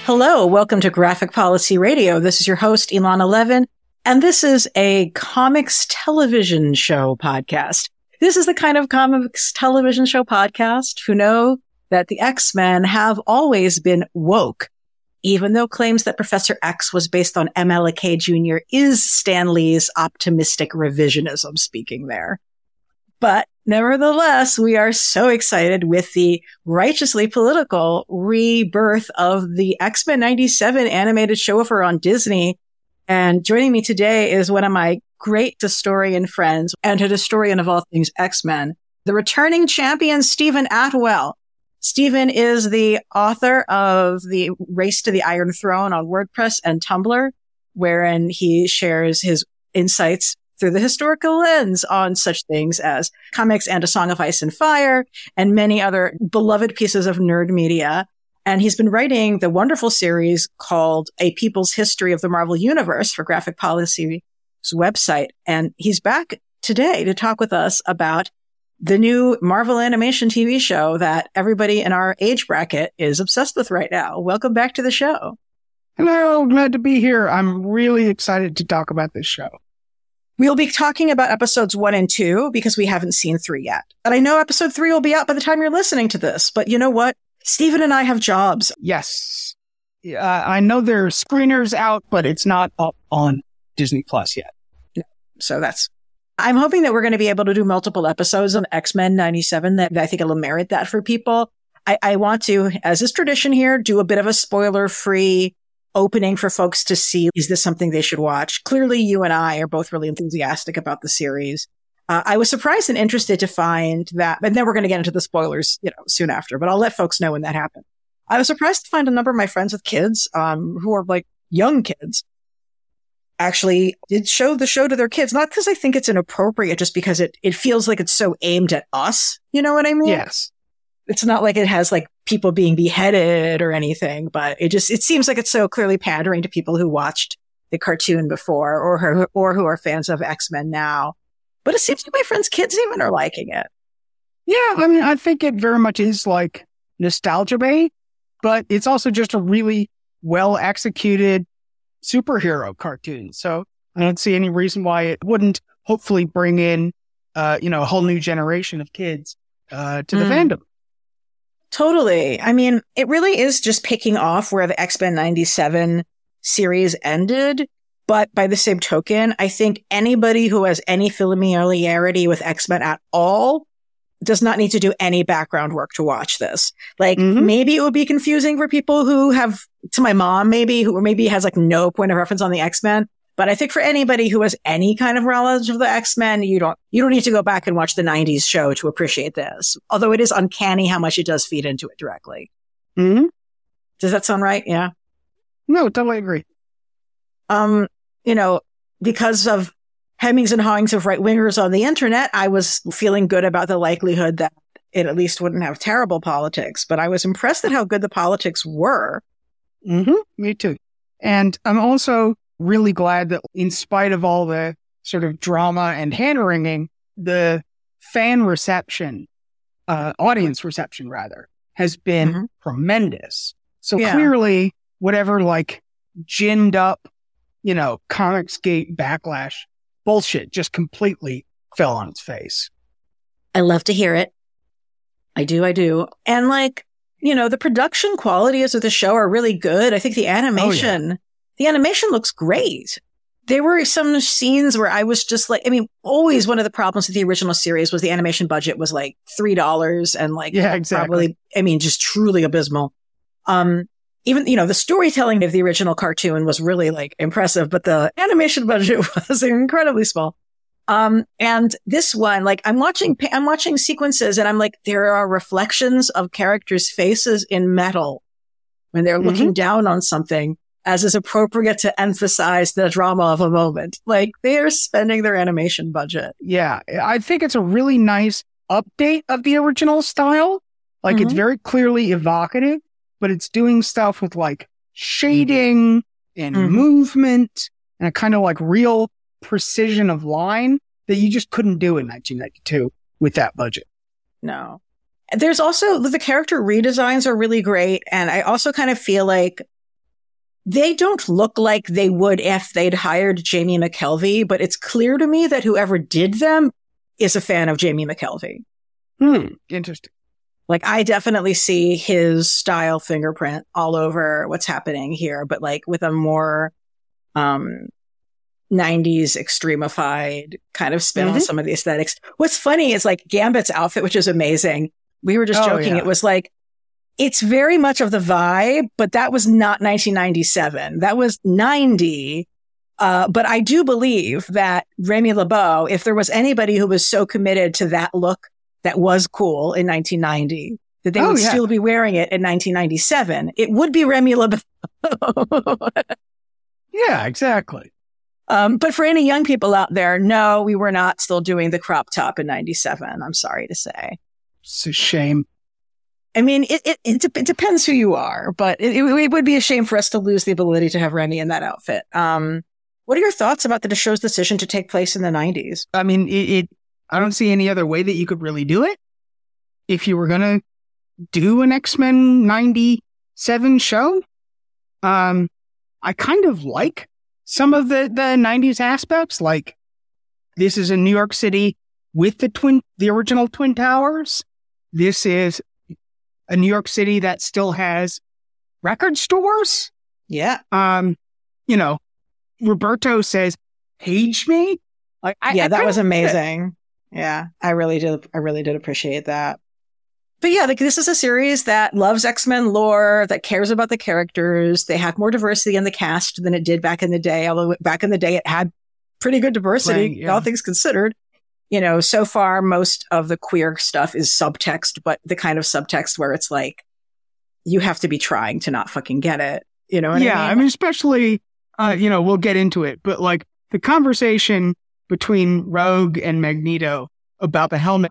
Hello, welcome to Graphic Policy Radio. This is your host, Ilana Levin, and this is a comics television show podcast. This is the kind of comics television show podcast who know that the X-Men have always been woke, even though claims that Professor X was based on MLK Jr. is Stan Lee's optimistic revisionism speaking there. But nevertheless, we are so excited with the righteously political rebirth of the X-Men 97 animated show over on Disney. And joining me today is one of my great historian friends and a historian of all things X-Men, the returning champion, Stephen Attewell. Stephen is the author of The Race to the Iron Throne on WordPress and Tumblr, wherein he shares his insights through the historical lens on such things as comics and A Song of Ice and Fire and many other beloved pieces of nerd media. And he's been writing the wonderful series called A People's History of the Marvel Universe for Graphic Policy's website. And he's back today to talk with us about the new Marvel animation TV show that everybody in our age bracket is obsessed with right now. Welcome back to the show. Hello, glad to be here. I'm really excited to talk about this show. We'll be talking about episodes 1 and 2 because we haven't seen 3 yet. And I know episode 3 will be out by the time you're listening to this. But you know what? Stephen and I have jobs. Yes. I know there are screeners out, but it's not up on Disney Plus yet. No. So I'm hoping that we're going to be able to do multiple episodes on X-Men 97 that I think it'll merit that for people. I want to, as is tradition here, do a bit of a spoiler-free opening for folks to see, is this something they should watch? Clearly, you and I are both really enthusiastic about the series. I was surprised and interested to find that, and then we're going to get into the spoilers, soon after, but I'll let folks know when that happens. I was surprised to find a number of my friends with kids, who are like young kids, actually did show the show to their kids. Not because I think it's inappropriate, just because it feels like it's so aimed at us. You know what I mean? Yes. It's not like it has like people being beheaded or anything, but it seems like it's so clearly pandering to people who watched the cartoon before or who are fans of X-Men now. But it seems like my friends' kids even are liking it. Yeah, I mean, I think it very much is like nostalgia bait, but it's also just a really well executed superhero cartoon. So I don't see any reason why it wouldn't hopefully bring in, a whole new generation of kids to the fandom. Totally. I mean, it really is just picking off where the X-Men 97 series ended. But by the same token, I think anybody who has any familiarity with X-Men at all does not need to do any background work to watch this. Like, maybe it would be confusing for people who have, to my mom, who maybe has like no point of reference on the X-Men. But I think for anybody who has any kind of knowledge of the X-Men, you don't need to go back and watch the 90s show to appreciate this. Although it is uncanny how much it does feed into it directly. Mm-hmm. Does that sound right? Yeah. No, totally agree. Because of hemmings and hawings of right-wingers on the internet, I was feeling good about the likelihood that it at least wouldn't have terrible politics. But I was impressed at how good the politics were. Mm-hmm. Me too. And I'm also really glad that in spite of all the sort of drama and hand-wringing, the fan reception, audience reception rather, has been tremendous. So clearly, whatever like ginned up, Comicsgate backlash bullshit just completely fell on its face. I love to hear it. I do. And the production qualities of the show are really good. I think the animation looks great. There were some scenes where I was just always one of the problems with the original series was the animation budget was like $3 and exactly. probably, just truly abysmal. Even, the storytelling of the original cartoon was really impressive, but the animation budget was incredibly small. And this one, I'm watching sequences and I'm like, there are reflections of characters' faces in metal when they're looking down on something, as is appropriate to emphasize the drama of a moment. They are spending their animation budget. Yeah. I think it's a really nice update of the original style. It's very clearly evocative, but it's doing stuff with shading and movement and a kind of real precision of line that you just couldn't do in 1992 with that budget. No. There's also the character redesigns are really great. And I also kind of feel like they don't look like they would if they'd hired Jamie McKelvey, but it's clear to me that whoever did them is a fan of Jamie McKelvey. Interesting. Like, I definitely see his style fingerprint all over what's happening here, but like with a more 90s extremified kind of spin on some of the aesthetics. What's funny is like Gambit's outfit, which is amazing. We were just joking. Yeah. It was like, it's very much of the vibe, but that was not 1997. That was 90. But I do believe that Remy LeBeau, if there was anybody who was so committed to that look that was cool in 1990, that they would still be wearing it in 1997, it would be Remy LeBeau. Yeah, exactly. But for any young people out there, no, we were not still doing the crop top in 97. I'm sorry to say. It's a shame. I mean, it depends who you are, but it would be a shame for us to lose the ability to have Remy in that outfit. What are your thoughts about the show's decision to take place in the 90s? I mean, I don't see any other way that you could really do it. If you were going to do an X-Men 97 show, I kind of like some of the 90s aspects. Like, this is in New York City with the original Twin Towers. This is a New York City that still has record stores. Yeah. You know, Roberto says, "Page me." Like, that was amazing. Yeah, I really did appreciate that. But yeah, like, this is a series that loves X-Men lore, that cares about the characters. They had more diversity in the cast than it did back in the day, although back in the day it had pretty good diversity, all things considered. You know, so far, most of the queer stuff is subtext, but the kind of subtext where it's like, you have to be trying to not fucking get it. You know what I mean? I mean, especially, we'll get into it, but like the conversation between Rogue and Magneto about the helmet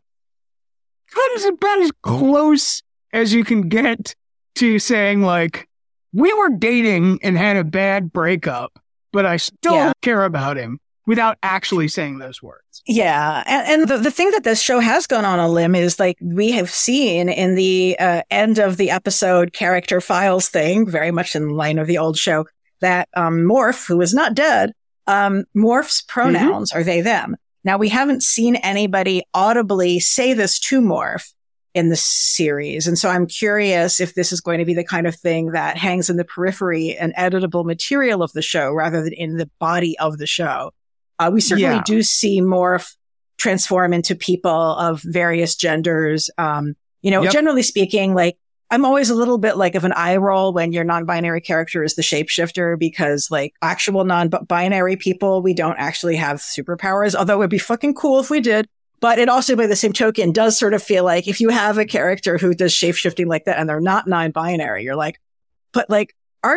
comes about as close as you can get to saying, like, we were dating and had a bad breakup, but I still care about him, without actually saying those words. Yeah. And the thing that this show has gone on a limb is, like, we have seen in the end of the episode character files thing, very much in line of the old show, that Morph, who is not dead, Morph's pronouns are they, them. Now, we haven't seen anybody audibly say this to Morph in the series. And so I'm curious if this is going to be the kind of thing that hangs in the periphery and editable material of the show rather than in the body of the show. We certainly do see Morph transform into people of various genders. Generally speaking, like, I'm always a little bit like of an eye roll when your non-binary character is the shapeshifter, because like actual non-binary people, we don't actually have superpowers, although it'd be fucking cool if we did. But it also, by the same token, does sort of feel like if you have a character who does shapeshifting like that and they're not non-binary, you're like, but like,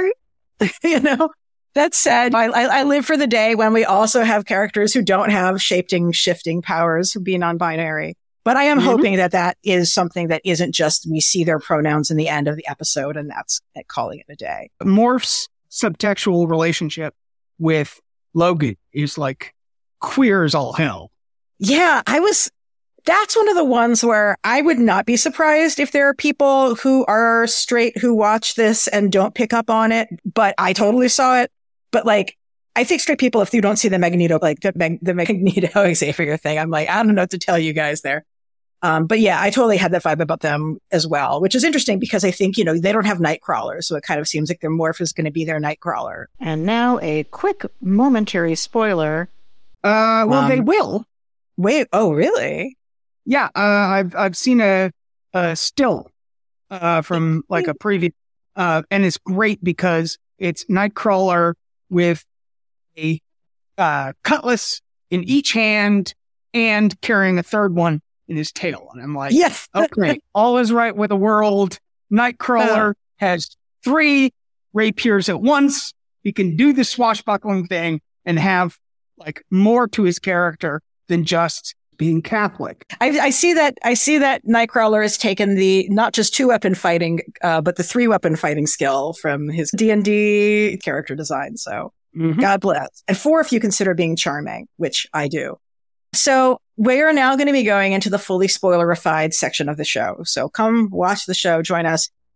that's sad. I live for the day when we also have characters who don't have shifting powers, who be non-binary. But I am hoping that is something that isn't just we see their pronouns in the end of the episode and that's calling it a day. Morph's subtextual relationship with Logan is like queer as all hell. Yeah, that's one of the ones where I would not be surprised if there are people who are straight who watch this and don't pick up on it, but I totally saw it. But like, I think straight people, if you don't see the Magneto, like the Magneto Xavier thing, I'm like, I don't know what to tell you guys there. But yeah, I totally had that vibe about them as well, which is interesting because I think, they don't have Nightcrawler. So it kind of seems like their Morph is going to be their Nightcrawler. And now a quick momentary spoiler. They will. Wait, oh, really? Yeah. I've seen a still, from like a preview, and it's great because it's Nightcrawler with a, cutlass in each hand and carrying a third one in his tail. And I'm like, yes, okay, all is right with the world. Nightcrawler has 3 rapiers at once. He can do the swashbuckling thing and have like more to his character than just being Catholic. I see that Nightcrawler has taken the not just 2-weapon fighting, but the 3-weapon fighting skill from his D&D character design. So God bless. And 4 if you consider being charming, which I do. So we are now going to be going into the fully spoilerified section of the show. So come watch the show, join us.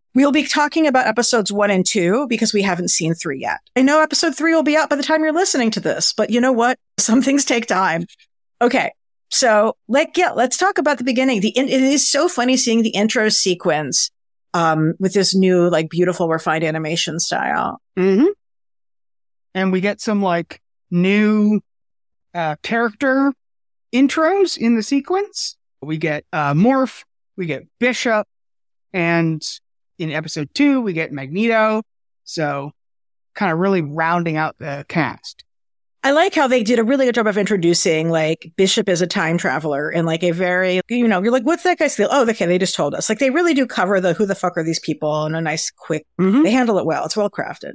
We'll be talking about episodes 1 and 2 because we haven't seen 3 yet. I know episode 3 will be out by the time you're listening to this, but you know what? Some things take time. Okay. So let's talk about the beginning. It is so funny seeing the intro sequence, with this new, like, beautiful refined animation style. Mm-hmm. And we get some like new, character intros in the sequence. We get, Morph, we get Bishop, and in episode 2, we get Magneto. So kind of really rounding out the cast. I like how they did a really good job of introducing, like, Bishop as a time traveler in, like, a very, you're like, what's that guy's deal? Oh, okay, they just told us. Like, they really do cover who the fuck are these people in a nice, quick, They handle it well. It's well crafted.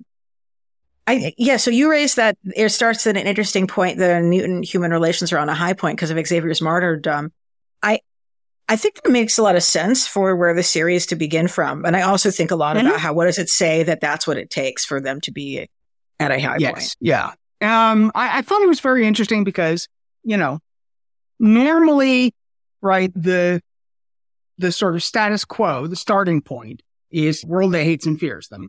So you raised that it starts at an interesting point. The mutant-human relations are on a high point because of Xavier's martyrdom. I think that makes a lot of sense for where the series to begin from. And I also think a lot about what does it say that that's what it takes for them to be at a high point. Yeah. I thought it was very interesting because, normally, right, the sort of status quo, the starting point is world that hates and fears them.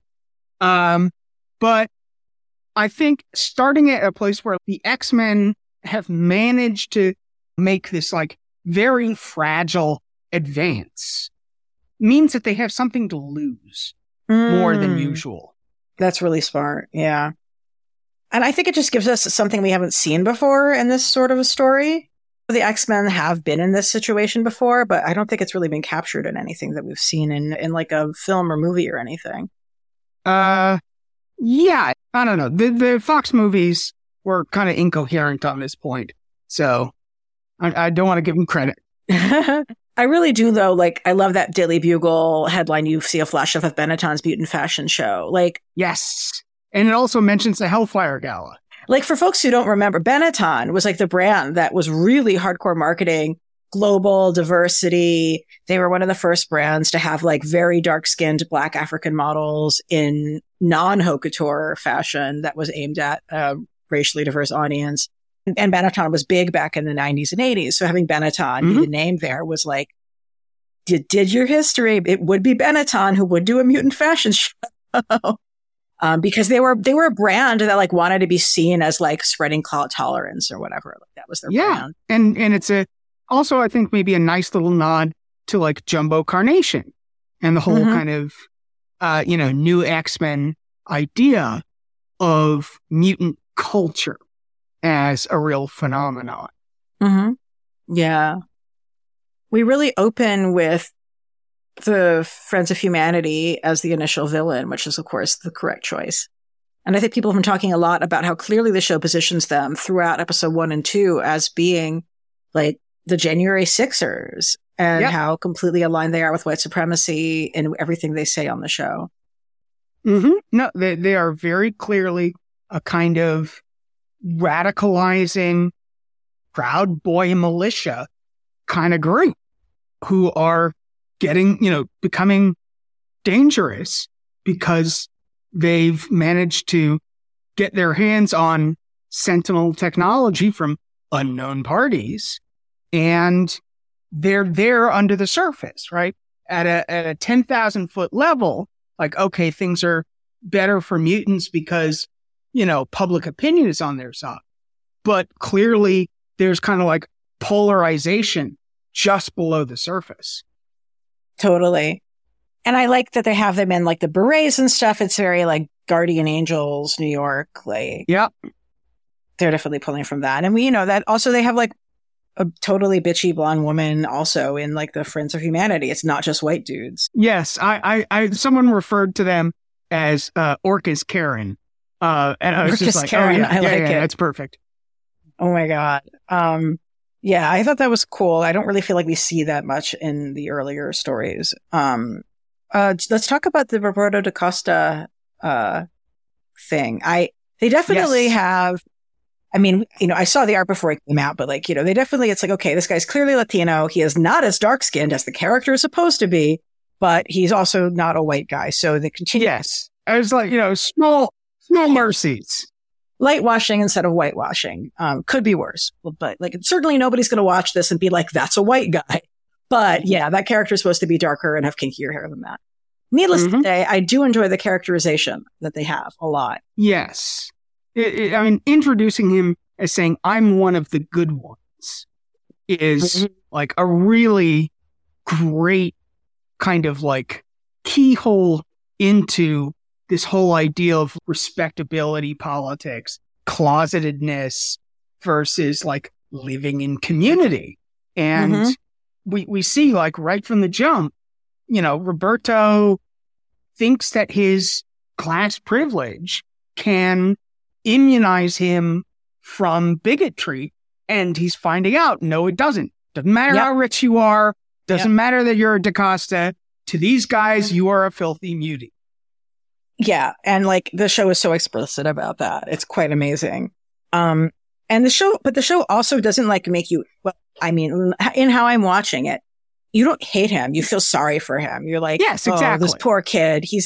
But I think starting at a place where the X-Men have managed to make this, like, very fragile advance means that they have something to lose more than usual. That's really smart. Yeah. And I think it just gives us something we haven't seen before in this sort of a story. The X-Men have been in this situation before, but I don't think it's really been captured in anything that we've seen in like a film or movie or anything. Yeah, I don't know. The Fox movies were kind of incoherent on this point, so I don't want to give them credit. I really do, though. Like, I love that Daily Bugle headline. You see a flash of Benetton's mutant fashion show. Like, yes. And it also mentions the Hellfire Gala. Like, for folks who don't remember, Benetton was like the brand that was really hardcore marketing, global diversity. They were one of the first brands to have like very dark skinned Black African models in non-haute couture fashion that was aimed at a racially diverse audience. And Benetton was big back in the 90s and 80s. So having Benetton be the name there was like, did your history. It would be Benetton who would do a mutant fashion show. Because they were a brand that like wanted to be seen as like spreading clout tolerance or whatever. Like, that was their brand. And it's also, I think, maybe a nice little nod to like Jumbo Carnation and the whole kind of, new X-Men idea of mutant culture as a real phenomenon. Yeah. We really open with the Friends of Humanity as the initial villain, which is, of course, the correct choice. And I think people have been talking a lot about how clearly the show positions them throughout episode 1 and 2 as being like the January Sixers and how completely aligned they are with white supremacy in everything they say on the show. No, they are very clearly a kind of radicalizing Proud Boy militia kind of group who are becoming dangerous because they've managed to get their hands on Sentinel technology from unknown parties, and they're there under the surface, right? At a 10,000 foot level, like, okay, things are better for mutants because, public opinion is on their side. But clearly there's kind of like polarization just below the surface. Totally. And I like that they have them in like the berets and stuff. It's very like Guardian Angels, New York. Like, they're definitely pulling from that. And we that also they have like a totally bitchy blonde woman also in like the Friends of Humanity. It's not just white dudes. Yes. I someone referred to them as Orcus Karen. And I was Orcus just like, Karen, I like it. That's perfect. Oh my God. Yeah, I thought that was cool. I don't really feel like we see that much in the earlier stories. Let's talk about the Roberto da Costa thing. They definitely have. I mean, I saw the art before it came out, but like, they definitely. It's like, okay, this guy's clearly Latino. He is not as dark skinned as the character is supposed to be, but he's also not a white guy. So they continue. Yes, I was like, small mercies. Light washing instead of whitewashing could be worse, but like certainly nobody's going to watch this and be like, that's a white guy. But yeah, that character is supposed to be darker and have kinkier hair than that. Needless to say, I do enjoy the characterization that they have a lot. Yes. I mean, introducing him as saying, I'm one of the good ones is like a really great kind of like keyhole into this whole idea of respectability politics, closetedness versus like living in community. And we see like right from the jump, you know, Roberto thinks that his class privilege can immunize him from bigotry. And he's finding out, no, it doesn't. Doesn't matter how rich you are. Doesn't matter that you're a DaCosta. To these guys, you are a filthy mutie. Yeah. And like the show is so explicit about that. It's quite amazing. And the show also doesn't like make you, well, I mean, in how I'm watching it, you don't hate him. You feel sorry for him. You're like, yes, exactly. Oh, this poor kid. He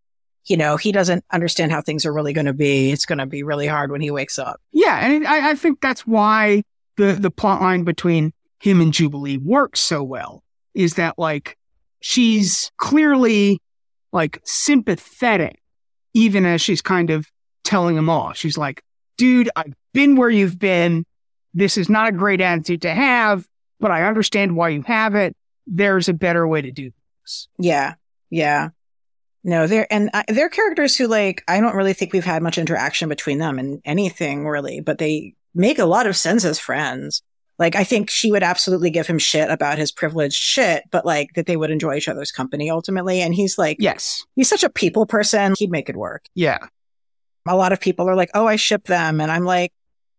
doesn't understand how things are really going to be. It's going to be really hard when he wakes up. Yeah. And I think that's why the plot line between him and Jubilee works so well, is that like, she's clearly like sympathetic, even as she's kind of telling him off. She's like, dude, I've been where you've been. This is not a great attitude to have, but I understand why you have it. There's a better way to do this. Yeah. Yeah. No, they're characters who like, I don't really think we've had much interaction between them and anything really, but they make a lot of sense as friends. Like, I think she would absolutely give him shit about his privileged shit, but like that they would enjoy each other's company ultimately. And he's like, yes, he's such a people person. He'd make it work. Yeah. A lot of people are like, oh, I ship them. And I'm like,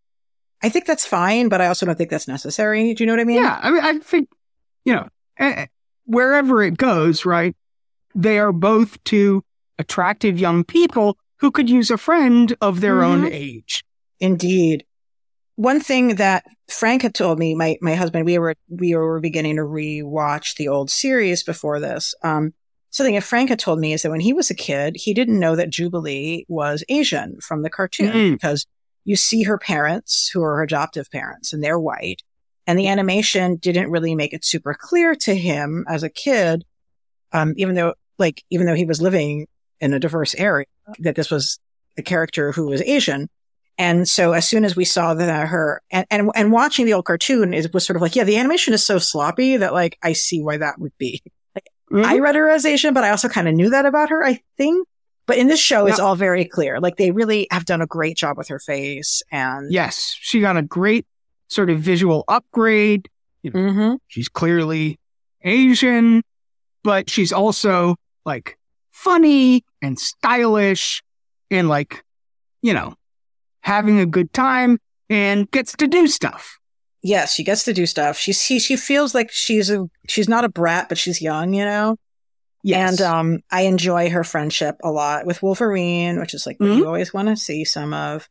I think that's fine, but I also don't think that's necessary. Do you know what I mean? Yeah. I mean, I think, you know, wherever it goes, right? They are both two attractive young people who could use a friend of their own age. Indeed. One thing that Frank had told me, my husband, we were beginning to rewatch the old series before this. Something that Frank had told me is that when he was a kid, he didn't know that Jubilee was Asian from the cartoon because you see her parents, who are her adoptive parents, and they're white. And the animation didn't really make it super clear to him as a kid, even though he was living in a diverse area, that this was a character who was Asian. And so as soon as we saw that her and watching the old cartoon, it was sort of like, yeah, the animation is so sloppy that like, I see why that would be. Like, I read her as Asian, but I also kind of knew that about her, I think. But in this show, it's all very clear. Like they really have done a great job with her face. And yes, she got a great sort of visual upgrade. You know, she's clearly Asian, but she's also like funny and stylish and like, you know, having a good time and gets to do stuff. Yes, she gets to do stuff. She feels like she's not a brat, but she's young, you know? Yes. And I enjoy her friendship a lot with Wolverine, which is like what you always want to see some of.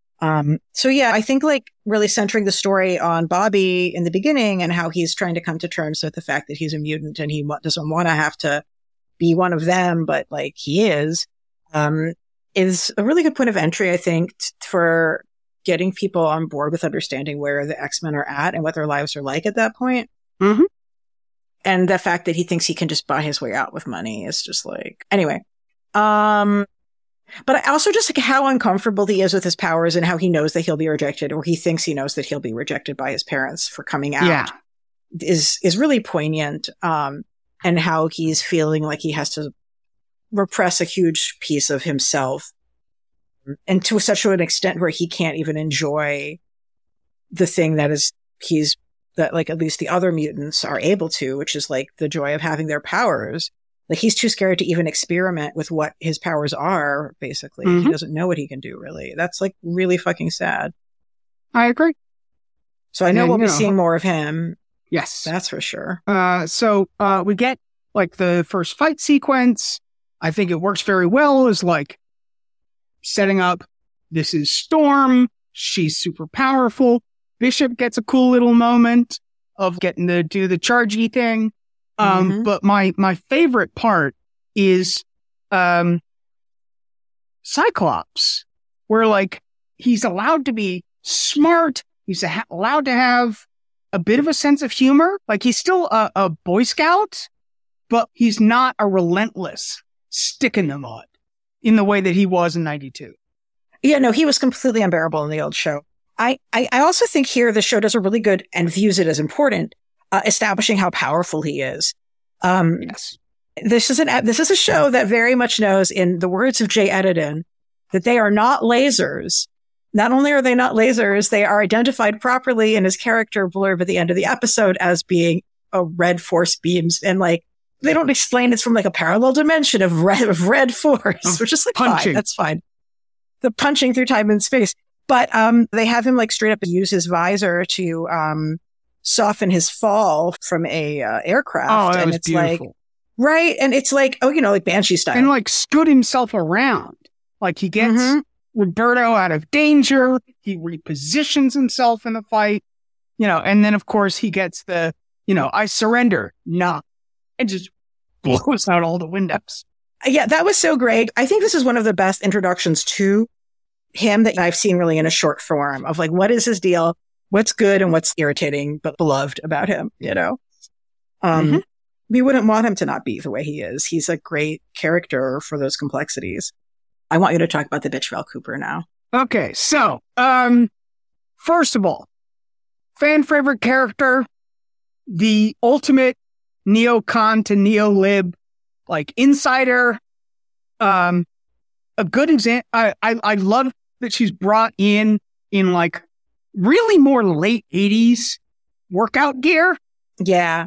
So yeah, I think like really centering the story on Bobby in the beginning and how he's trying to come to terms with the fact that he's a mutant and he doesn't want to have to be one of them, but like he is a really good point of entry, I think, for getting people on board with understanding where the X-Men are at and what their lives are like at that point. And the fact that he thinks he can just buy his way out with money is just like, anyway. But I also just like how uncomfortable he is with his powers and how he knows that he'll be rejected, or he thinks he knows that he'll be rejected by his parents for coming out is really poignant. And how he's feeling like he has to repress a huge piece of himself, and to such an extent where he can't even enjoy the thing that like at least the other mutants are able to, which is like the joy of having their powers. Like he's too scared to even experiment with what his powers are, basically. He doesn't know what he can do, really. That's like really fucking sad. I agree. So I know we'll be seeing more of him. Yes. That's for sure. So we get like the first fight sequence. I think it works very well as like setting up, this is Storm. She's super powerful. Bishop gets a cool little moment of getting to do the chargey thing. But my favorite part is Cyclops, where like he's allowed to be smart. He's allowed to have a bit of a sense of humor. Like he's still a Boy Scout, but he's not a relentless stick in the mud in the way that he was in 92. Yeah, no, he was completely unbearable in the old show. I also think here the show does a really good and views it as important, establishing how powerful he is. Yes. This is a show that very much knows, in the words of Jay Edidin, that they are not lasers. Not only are they not lasers, they are identified properly in his character blurb at the end of the episode as being a red force beams. And like, they don't explain it's from like a parallel dimension of red force, which is like, fine, that's fine. The punching through time and space. But they have him like straight up use his visor to soften his fall from a aircraft. Oh, that and was it's beautiful. like, right. And it's like, oh, like Banshee style. And like stood himself around. Like he gets Roberto out of danger. He repositions himself in the fight, and then of course he gets the, I surrender. Nah. And just blows out all the windows. Yeah, that was so great. I think this is one of the best introductions to him that I've seen really in a short form of like, what is his deal? What's good and what's irritating but beloved about him, We wouldn't want him to not be the way he is. He's a great character for those complexities. I want you to talk about the bitch Val Cooper now. Okay, so, first of all, fan favorite character, the ultimate neocon to neolib, like insider, a good example. I love that she's brought in like really more late 80s workout gear. Yeah.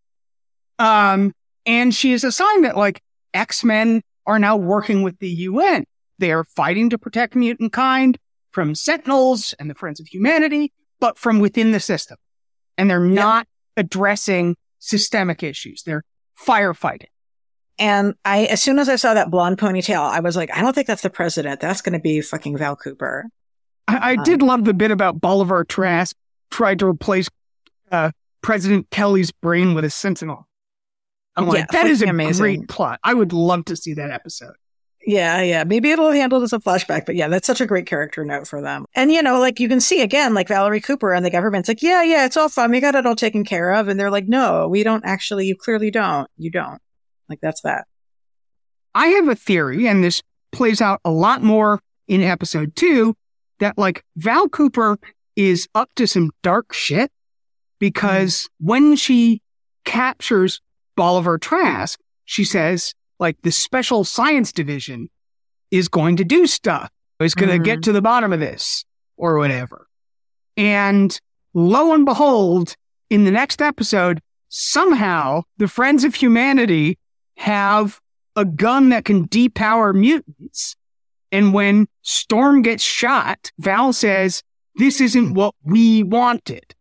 And she is assigned that like X-Men are now working with the UN. They are fighting to protect mutant kind from Sentinels and the Friends of Humanity, but from within the system. And they're not addressing systemic issues. They're firefighting. And as soon as I saw that blonde ponytail, I was like, I don't think that's the president. That's going to be fucking Val Cooper. I did love the bit about Bolivar Trask tried to replace President Kelly's brain with a Sentinel. I'm like, that is a amazing. Great plot. I would love to see that episode. Yeah. Maybe it'll handle as a flashback, but yeah, that's such a great character note for them. And, like you can see again, like Valerie Cooper and the government's like, yeah, it's all fun. We got it all taken care of. And they're like, no, we don't actually, you clearly don't. You don't. Like, that's that. I have a theory, and this plays out a lot more in episode 2, that like Val Cooper is up to some dark shit because when she captures Bolivar Trask, she says, like, the Special Science Division is going to do stuff. It's going to get to the bottom of this or whatever. And lo and behold, in the next episode, somehow the Friends of Humanity have a gun that can depower mutants. And when Storm gets shot, Val says, this isn't what we wanted.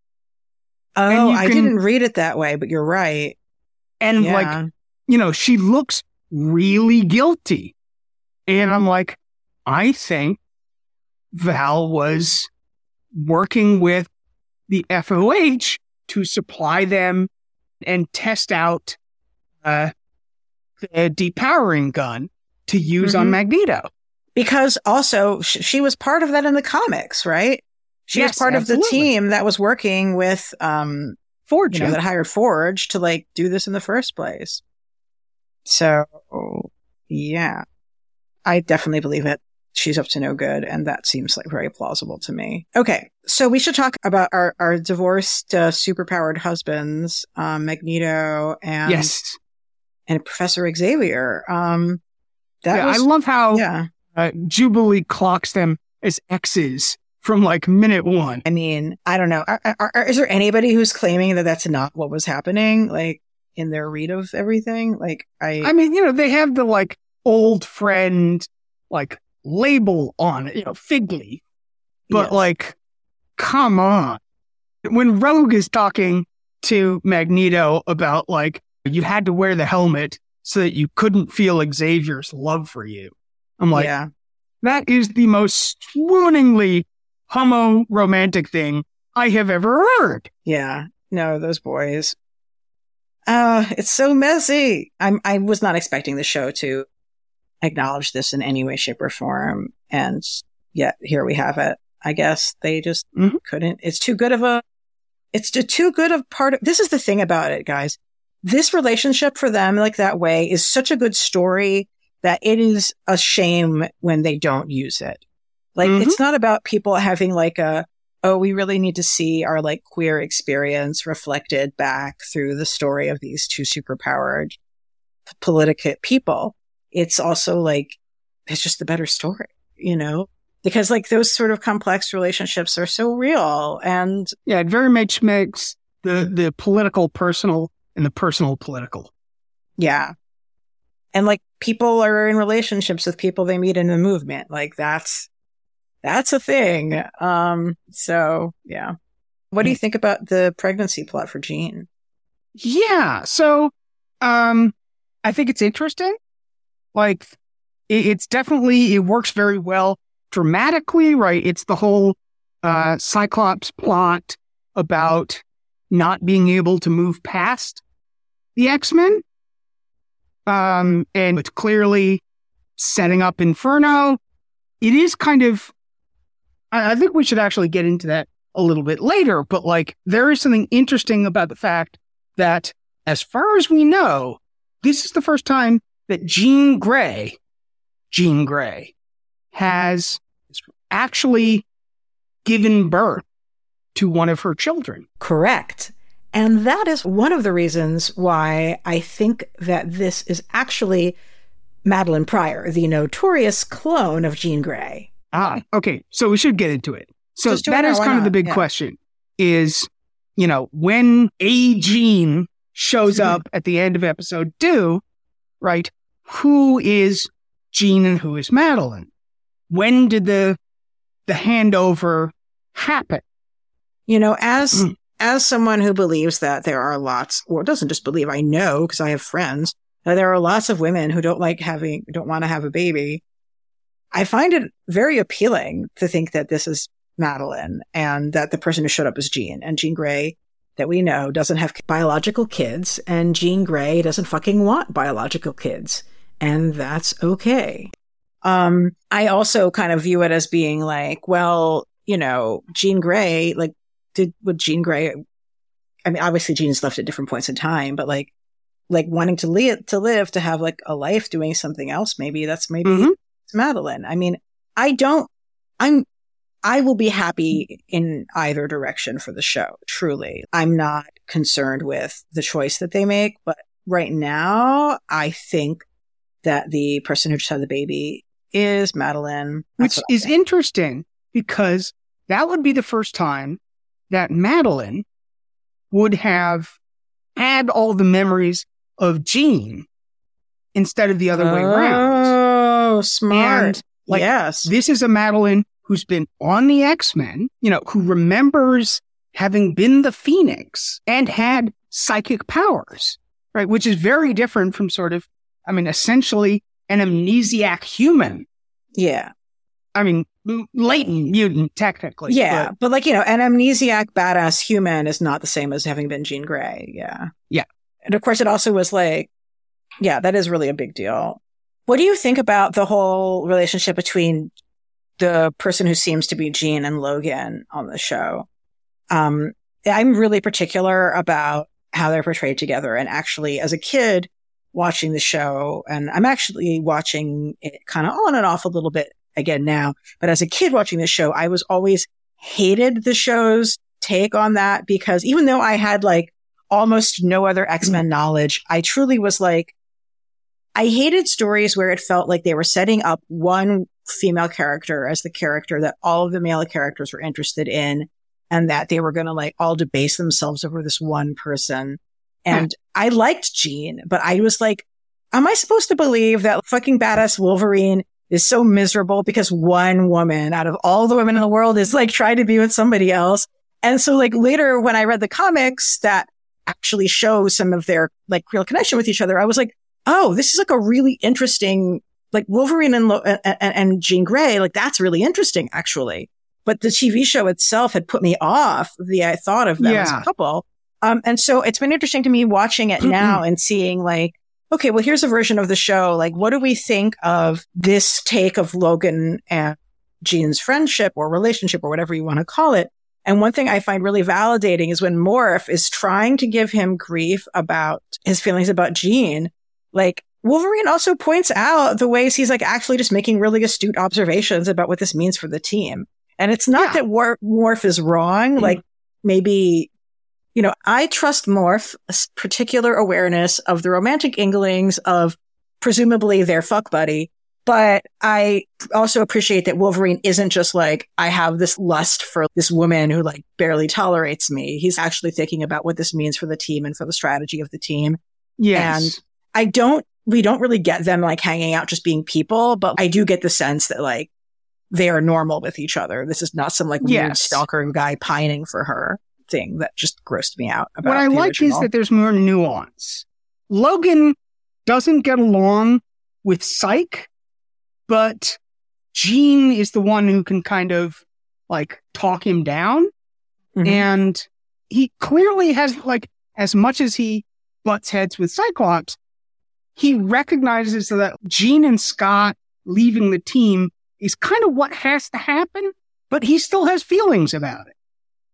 Oh, I didn't read it that way, but you're right. And like, she looks really guilty. And I'm like, I think Val was working with the FOH to supply them and test out the depowering gun to use on Magneto. Because also, she was part of that in the comics, right? She was part of the team that was working with Forge, that hired Forge to like do this in the first place. So, yeah, I definitely believe it. She's up to no good, and that seems like very plausible to me. Okay, so we should talk about our divorced, superpowered husbands, Magneto and Professor Xavier. I love how Jubilee clocks them as X's from like minute 1. I mean, I don't know. Is there anybody who's claiming that that's not what was happening? Like in their read of everything? Like I mean, they have the like old friend like label on it, fig leaf. But like, come on. When Rogue is talking to Magneto about like, you had to wear the helmet so that you couldn't feel Xavier's love for you. I'm like, that is the most swooningly homo-romantic thing I have ever heard. Yeah. No, those boys. It's so messy. I was not expecting the show to acknowledge this in any way, shape, or form. And yet here we have it. I guess they just couldn't. It's too good of part of, this is the thing about it, guys. this relationship for them, like that way, is such a good story that it is a shame when they don't use it. Like, it's not about people having like we really need to see our like queer experience reflected back through the story of these two superpowered politicate people. It's also like, it's just the better story, you know? Because like those sort of complex relationships are so real. And yeah, it very much makes the political personal and the personal political. Yeah. And like people are in relationships with people they meet in the movement. Like that's a thing. So yeah. What do you think about the pregnancy plot for Jean? Yeah. So, I think it's interesting. Like it's definitely, it works very well dramatically, right? It's the whole, Cyclops plot about not being able to move past the X-Men. And it's clearly setting up Inferno. It is kind of, I think we should actually get into that a little bit later, but like there is something interesting about the fact that as far as we know, this is the first time that Jean Grey has actually given birth to one of her children. Correct. And that is one of the reasons why I think that this is actually Madelyne Pryor, the notorious clone of Jean Grey. Okay. So we should get into it. So that is kind of the big question is, you know, when a Jean shows up at the end of episode 2, right? Who is Jean and who is Madelyne? When did the handover happen? You know, as someone who believes that there are lots, or doesn't just believe, I know because I have friends, that there are lots of women who don't want to have a baby. I find it very appealing to think that this is Madelyne and that the person who showed up is Jean, and Jean Grey that we know doesn't have biological kids, and Jean Grey doesn't fucking want biological kids, and that's okay. I also kind of view it as being like, well, you know, Jean Grey, like, would Jean Grey, I mean, obviously Jean's left at different points in time, but like wanting to live, to have like a life doing something else, maybe it's Madelyne. I mean, I will be happy in either direction for the show, truly. I'm not concerned with the choice that they make, but right now, I think that the person who just had the baby is Madelyne. Which is interesting because that would be the first time that Madelyne would have had all the memories of Jean instead of the other way around. Oh, smart. And, like, yes. This is a Madelyne who's been on the X-Men, you know, who remembers having been the Phoenix and had psychic powers, right? Which is very different from sort of, I mean, essentially an amnesiac human. Yeah. I mean, latent mutant, technically. Yeah. But like, you know, an amnesiac badass human is not the same as having been Jean Grey. Yeah. Yeah. And of course, it also was like, yeah, that is really a big deal. What do you think about the whole relationship between the person who seems to be Jean and Logan on the show? I'm really particular about how they're portrayed together. And actually, as a kid watching the show, and I'm actually watching it kind of on and off a little bit again now, but as a kid watching the show, I was always hated the show's take on that, because even though I had like almost no other X-Men knowledge, I truly was like, I hated stories where it felt like they were setting up one female character as the character that all of the male characters were interested in, and that they were going to like all debase themselves over this one person. And I liked Jean, but I was like, am I supposed to believe that fucking badass Wolverine is so miserable because one woman out of all the women in the world is like trying to be with somebody else? And so like later when I read the comics that actually show some of their like real connection with each other, I was like, oh, this is like a really interesting, like Wolverine and Jean Grey, like that's really interesting actually. But the TV show itself had put me off the thought of them as a couple. And so it's been interesting to me watching it now and seeing like, okay, well, here's a version of the show. Like, what do we think of this take of Logan and Jean's friendship or relationship or whatever you want to call it? And one thing I find really validating is when Morph is trying to give him grief about his feelings about Jean, like Wolverine also points out the ways he's like actually just making really astute observations about what this means for the team. And it's not that Morph is wrong. Like maybe, you know, I trust Morph's particular awareness of the romantic inklings of presumably their fuck buddy. But I also appreciate that Wolverine isn't just like, I have this lust for this woman who like barely tolerates me. He's actually thinking about what this means for the team and for the strategy of the team. Yes. And we don't really get them like hanging out just being people, but I do get the sense that like they are normal with each other. This is not some like weird stalker guy pining for her thing that just grossed me out about what I like original. Is that there's more nuance. Logan doesn't get along with Psyche, but Jean is the one who can kind of like talk him down. Mm-hmm. And he clearly has like, as much as he butts heads with Cyclops, he recognizes that Jean and Scott leaving the team is kind of what has to happen, but he still has feelings about it.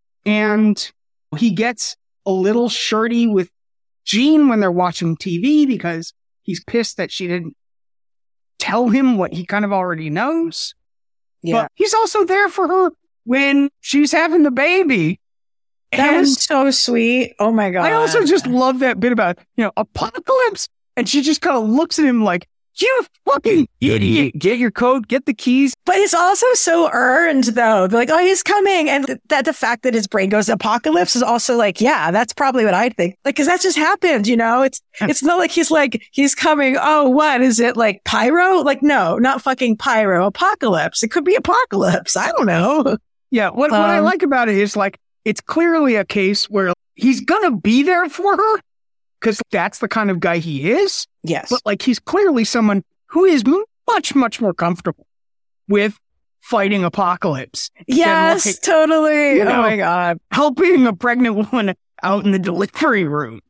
And he gets a little shirty with Jean when they're watching TV because he's pissed that she didn't tell him what he kind of already knows. Yeah. But he's also there for her when she's having the baby. That was so sweet. Oh my God. I also just love that bit about, you know, apocalypse. And she just kind of looks at him like, you fucking idiot. Get your coat, get the keys. But it's also so earned, though. They're like, oh, he's coming. And that the fact that his brain goes apocalypse is also like, yeah, that's probably what I'd think. Like, because that just happened, you know? It's not like he's coming. Oh, what is it? Like pyro? Like, no, not fucking pyro. Apocalypse. It could be apocalypse. I don't know. Yeah. What I like about it is like, it's clearly a case where he's going to be there for her because that's the kind of guy he is. Yes. But like, he's clearly someone who is much, much more comfortable with fighting apocalypse. Yes, like, totally. You know, oh my God. Helping a pregnant woman out in the delivery room.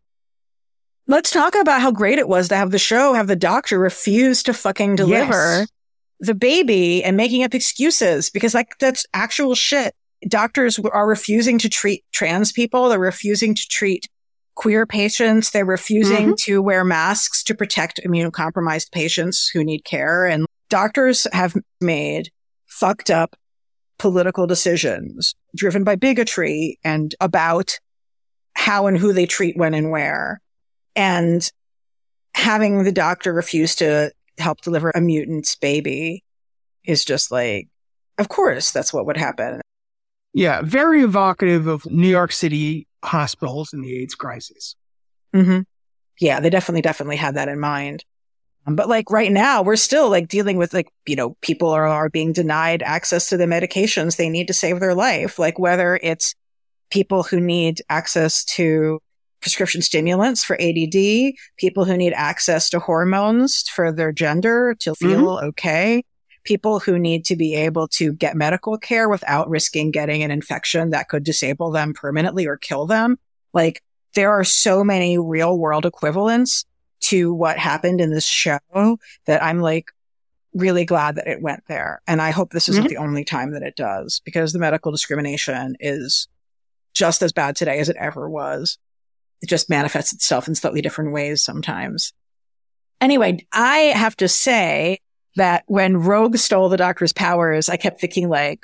Let's talk about how great it was to have the doctor refuse to fucking deliver the baby and making up excuses because like that's actual shit. Doctors are refusing to treat trans people. They're refusing to treat queer patients. They're refusing to wear masks to protect immunocompromised patients who need care. And doctors have made fucked up political decisions driven by bigotry and about how and who they treat when and where. And having the doctor refuse to help deliver a mutant's baby is just like, of course, that's what would happen. Yeah, very evocative of New York City hospitals in the AIDS crisis. Mm-hmm. Yeah, they definitely had that in mind. But like right now, we're still like dealing with like, you know, people are being denied access to the medications they need to save their life. Like whether it's people who need access to prescription stimulants for ADD, people who need access to hormones for their gender to feel okay, people who need to be able to get medical care without risking getting an infection that could disable them permanently or kill them. Like there are so many real world equivalents to what happened in this show that I'm like really glad that it went there. And I hope this isn't the only time that it does because the medical discrimination is just as bad today as it ever was. It just manifests itself in slightly different ways sometimes. Anyway, I have to say that when Rogue stole the doctor's powers, I kept thinking like,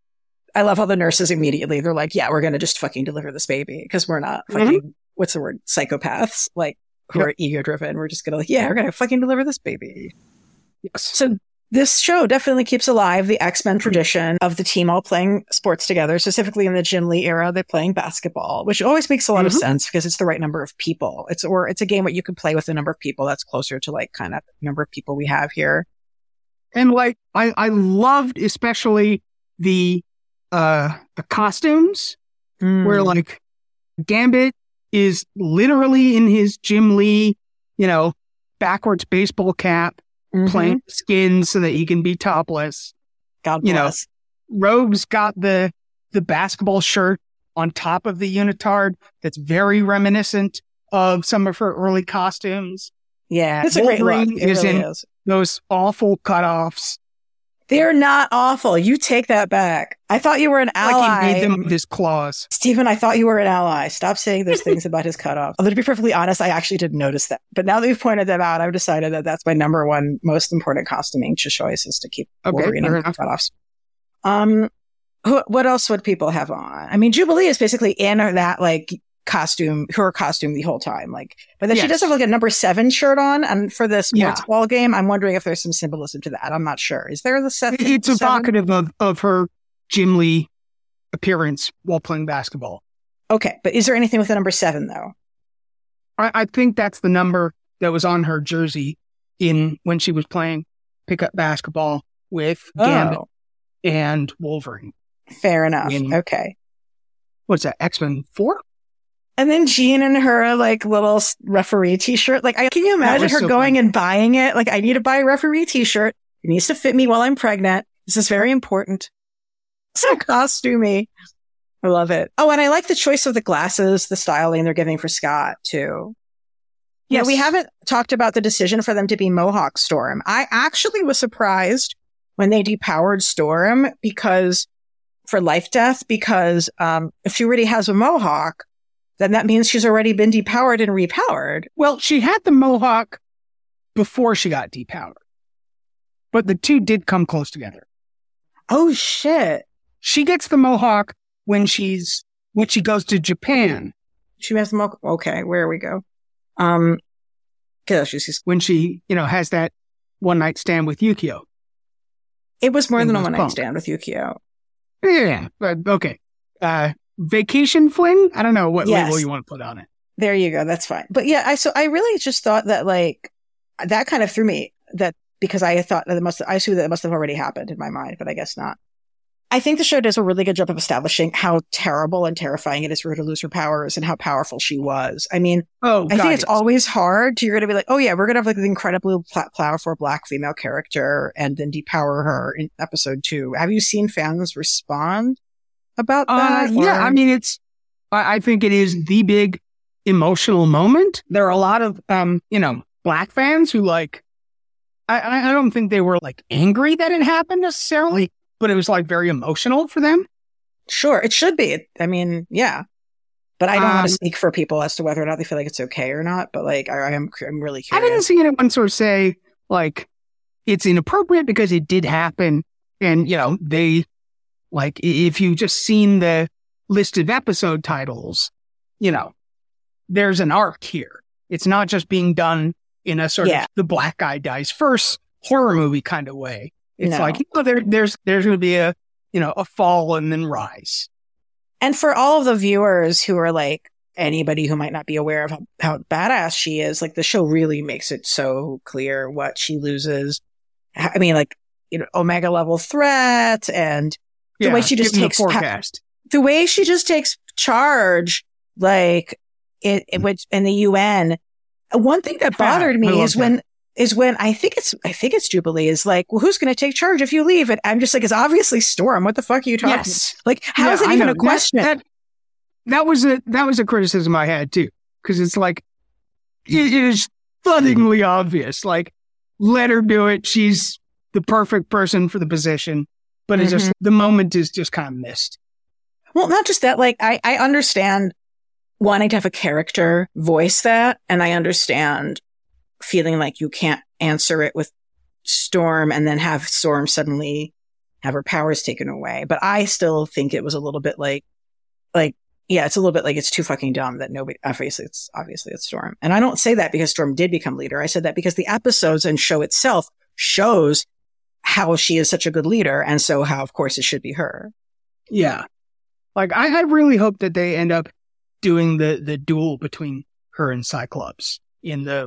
I love how the nurses immediately, they're like, yeah, we're going to just fucking deliver this baby because we're not fucking, what's the word? Psychopaths, like who are ego driven. We're just going to like, yeah, we're going to fucking deliver this baby. Yes. So this show definitely keeps alive the X-Men tradition of the team all playing sports together, specifically in the Jim Lee era, they're playing basketball, which always makes a lot of sense because it's the right number of people. It's a game where you can play with a number of people that's closer to like kind of the number of people we have here. And like, I loved especially the costumes where like Gambit is literally in his Jim Lee, you know, backwards baseball cap, playing skins so that he can be topless. God bless. You know, Rogue's got the basketball shirt on top of the unitard that's very reminiscent of some of her early costumes. Yeah, it's a great look. It is really in those awful cutoffs. They're not awful. You take that back. I thought you were an ally. Like he made them with his claws. Stephen, I thought you were an ally. Stop saying those things about his cutoff. Although to be perfectly honest, I actually didn't notice that. But now that you've pointed them out, I've decided that that's my number one most important costuming choice is to keep Wolverine on cutoffs. What else would people have on? I mean, Jubilee is basically in that like her costume the whole time. Like, but then she does have like a number 7 shirt on. And for the sports ball game, I'm wondering if there's some symbolism to that. I'm not sure. Is there the 7? It's evocative of her Jim Lee appearance while playing basketball. Okay. But is there anything with the number 7 though? I think that's the number that was on her jersey when she was playing pickup basketball with Gambit and Wolverine. Fair enough. Okay. What's that? X-Men 4? And then Jean and her like little referee t-shirt. Like, can you imagine her going and buying it? Like, I need to buy a referee t-shirt. It needs to fit me while I'm pregnant. This is very important. So costumey. I love it. Oh, and I like the choice of the glasses, the styling they're giving for Scott too. Yeah, we haven't talked about the decision for them to be Mohawk Storm. I actually was surprised when they depowered Storm for Life Death, because if she already has a Mohawk, then that means she's already been depowered and repowered. Well, she had the Mohawk before she got depowered. But the two did come close together. Oh, shit. She gets the Mohawk when she goes to Japan. She has the Mohawk. Okay, where we go. When she, has that one night stand with Yukio. It was more than a one night stand with Yukio. Yeah, but okay. Vacation fling? I don't know what label you want to put on it. There you go. That's fine. But yeah, I really just thought that like that kind of threw me because I thought that I assumed that it must have already happened in my mind, but I guess not. I think the show does a really good job of establishing how terrible and terrifying it is for her to lose her powers and how powerful she was. I mean, I think it's always hard you're going to be like, oh yeah, we're going to have like the incredibly powerful black female character and then depower her in episode 2. Have you seen fans respond about that? Yeah, I mean, I think it is the big emotional moment. There are a lot of, black fans who like, I don't think they were like angry that it happened necessarily, but it was like very emotional for them. Sure, it should be. I mean, yeah. But I don't want to speak for people as to whether or not they feel like it's okay or not. But like, I'm really curious. I didn't see anyone sort of say like it's inappropriate because it did happen, and they like if you just seen the listed episode titles, there's an arc here. It's not just being done in a sort of the black guy dies first horror movie kind of way. It's like, there's going to be a fall and then rise. And for all of the viewers who are like anybody who might not be aware of how badass she is, like the show really makes it so clear what she loses. I mean, like, Omega level threat and the way she just takes forecast. The way she just takes charge, like in the UN. One thing that bothered me is when I think it's Jubilee is like, well, who's going to take charge if you leave? And I'm just like, it's obviously Storm. What the fuck are you talking about? Like, how is it even a question? That was a criticism I had too. Cause it's like, it is thuddingly obvious. Like, let her do it. She's the perfect person for the position, but it's just, the moment is just kind of missed. Well, not just that, like, I understand wanting to have a character voice that, and I understand feeling like you can't answer it with Storm and then have Storm suddenly have her powers taken away. But I still think it was a little bit like, it's a little bit like it's too fucking dumb that nobody, obviously it's Storm. And I don't say that because Storm did become leader. I said that because the episodes and show itself shows how she is such a good leader. And so how, of course, it should be her. Yeah. Like, I really hope that they end up doing the duel between her and Cyclops in the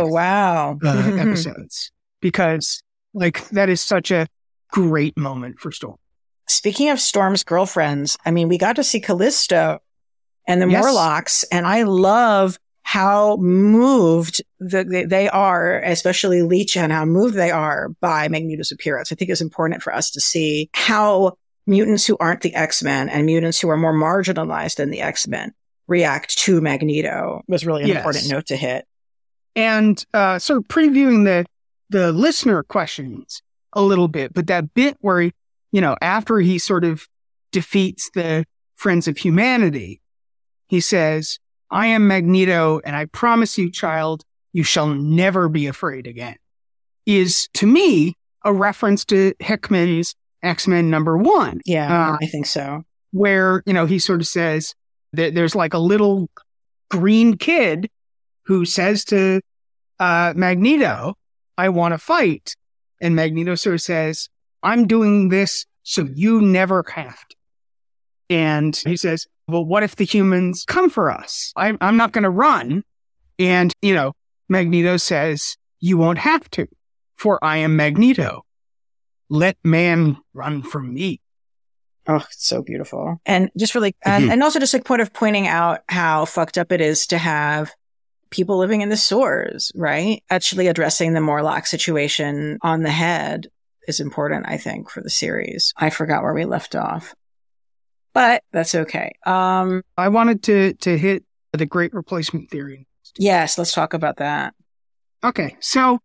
episodes, because like that is such a great moment for Storm. Speaking of Storm's girlfriends, I mean, we got to see Callisto and the Morlocks, and I love how moved they are, especially Leech, and how moved they are by Magneto's appearance. I think it's important for us to see how mutants who aren't the X-Men and mutants who are more marginalized than the X-Men react to Magneto. Was really an important note to hit. And sort of previewing the listener questions, a little bit, but that bit where he, after he sort of defeats the Friends of Humanity, he says, "I am Magneto, and I promise you, child, you shall never be afraid again," is, to me, a reference to Hickman's X-Men #1. Yeah, I think so. Where, he sort of says that there's like a little green kid who says to Magneto, "I want to fight." And Magneto sort of says, "I'm doing this so you never have to." And he says, "Well, what if the humans come for us? I'm not going to run." And, Magneto says, "You won't have to, for I am Magneto. Let man run from me." Oh, it's so beautiful. And just really, and also just a point of pointing out how fucked up it is to have people living in the sewers, right? Actually addressing the Morlock situation on the head is important, I think, for the series. I forgot where we left off, but that's okay. I wanted to hit the Great Replacement Theory. Yes, let's talk about that. Okay, so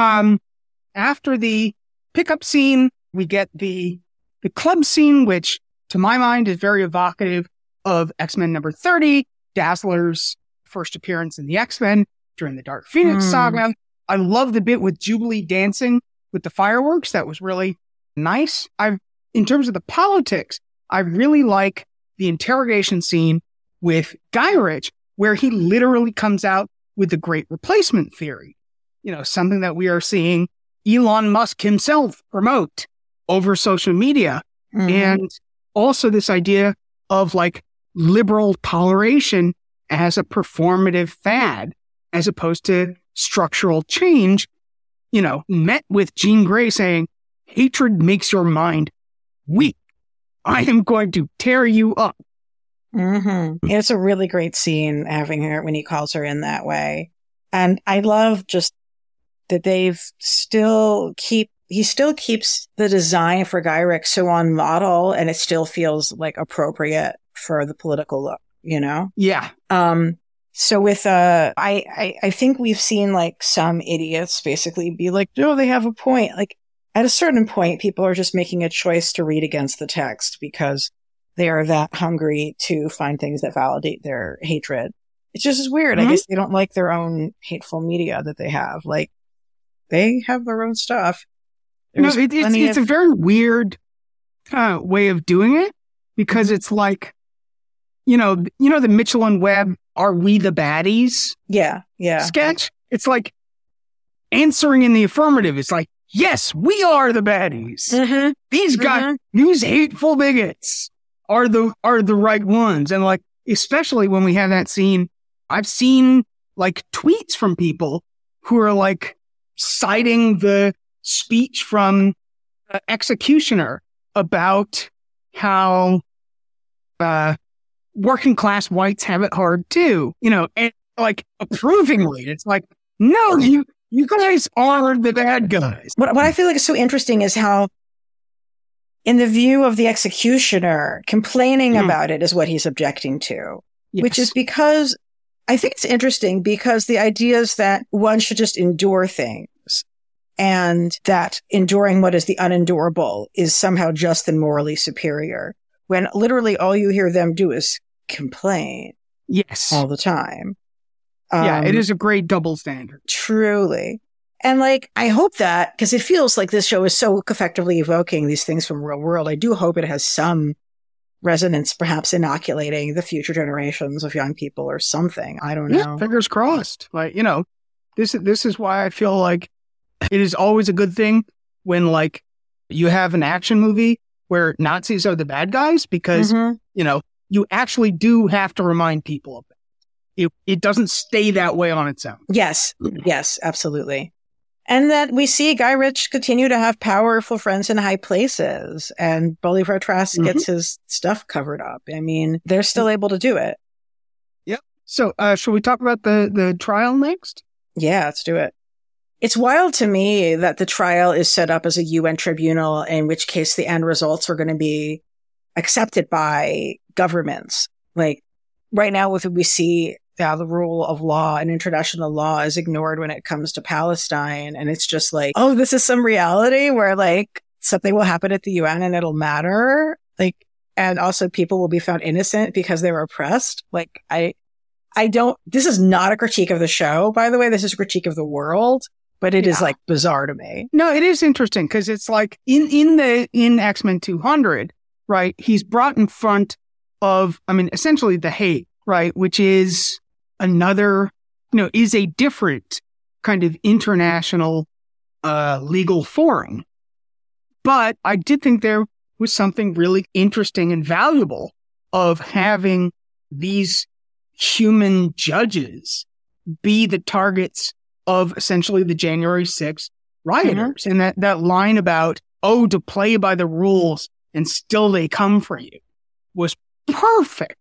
after the pickup scene, we get the club scene, which to my mind is very evocative of X-Men #30, Dazzler's first appearance in the X-Men during the Dark Phoenix saga. I love the bit with Jubilee dancing with the fireworks. That was really nice. In terms of the politics, I really like the interrogation scene with Guy Ritchie, where he literally comes out with the Great Replacement Theory. Something that we are seeing Elon Musk himself promote over social media. And also this idea of like liberal toleration as a performative fad, as opposed to structural change, met with Jean Grey saying, "Hatred makes your mind weak. I am going to tear you up." It's a really great scene having her when he calls her in that way. And I love just that he still keeps the design for Guy Ritchie so on model, and it still feels like appropriate for the political look, Yeah. So with, I think we've seen like some idiots basically be like, "No, they have a point." Like at a certain point, people are just making a choice to read against the text because they are that hungry to find things that validate their hatred. It's just weird. I guess they don't like their own hateful media that they have. Like they have their own stuff. It's a very weird way of doing it, because it's like, the Mitchell and Webb "Are We the Baddies?" Yeah. sketch. It's like answering in the affirmative. It's like, yes, we are the baddies. These guys, these hateful bigots are the right ones. And like, especially when we have that scene, I've seen like tweets from people who are like citing the speech from Executioner about how working class whites have it hard too, and like approvingly. It's like, no, you guys are the bad guys. What I feel like is so interesting is how, in the view of the Executioner, complaining about it is what he's objecting to, which is because I think it's interesting because the idea is that one should just endure things, and that enduring what is the unendurable is somehow just and morally superior, when literally all you hear them do is complain. Yes. All the time. It is a great double standard. Truly. And like, I hope that, because it feels like this show is so effectively evoking these things from real world, I do hope it has some resonance, perhaps inoculating the future generations of young people or something. I don't know. Yeah, fingers crossed. Like, this is why I feel like it is always a good thing when like you have an action movie where Nazis are the bad guys, because, you actually do have to remind people of it. It doesn't stay that way on its own. Yes, absolutely. And that we see Guy Ritchie continue to have powerful friends in high places, and Bolivar Trask gets his stuff covered up. I mean, they're still able to do it. Yep. So, should we talk about the trial next? Yeah, let's do it. It's wild to me that the trial is set up as a UN tribunal, in which case the end results are going to be accepted by governments. Like right now, we see the rule of law and international law is ignored when it comes to Palestine. And it's just like, oh, this is some reality where like something will happen at the UN and it'll matter. Like, and also people will be found innocent because they were oppressed. Like, this is not a critique of the show, by the way. This is a critique of the world, but it is like bizarre to me. No, it is interesting because it's like in X-Men 200, right? He's brought in front of, I mean, essentially the Hague, right? Which is another, is a different kind of international legal forum. But I did think there was something really interesting and valuable of having these human judges be the targets of essentially the January 6th rioters. Mm-hmm. And that line about, to play by the rules and still they come for you was perfect.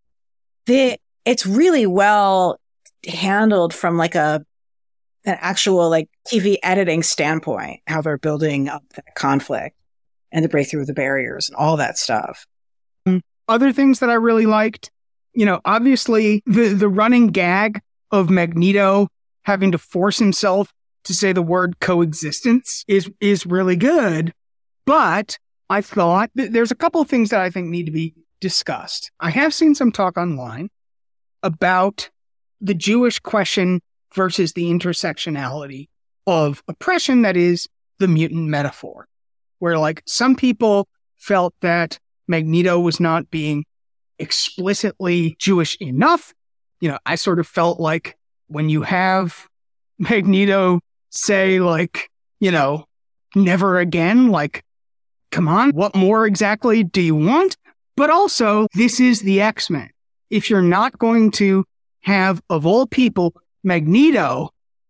It's really well handled from like an actual like TV editing standpoint, how they're building up that conflict and the breakthrough of the barriers and all that stuff. Other things that I really liked, obviously the running gag of Magneto having to force himself to say the word coexistence is really good. But I thought there's a couple of things that I think need to be discussed. I have seen some talk online about the Jewish question versus the intersectionality of oppression, that is the mutant metaphor, where like some people felt that Magneto was not being explicitly Jewish enough. I sort of felt like when you have Magneto say like, never again, like, come on, what more exactly do you want? But also, this is the X-Men. If you're not going to have, of all people, Magneto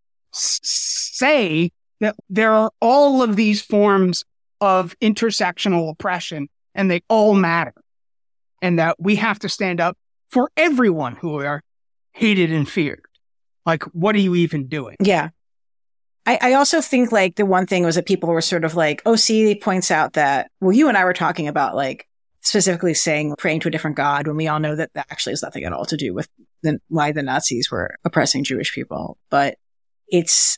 say that there are all of these forms of intersectional oppression and they all matter, and that we have to stand up for everyone who are hated and feared. Like, what are you even doing? Yeah. I also think like the one thing was that people were sort of like, he points out that, well, you and I were talking about like specifically saying praying to a different God when we all know that actually has nothing at all to do with why the Nazis were oppressing Jewish people. But it's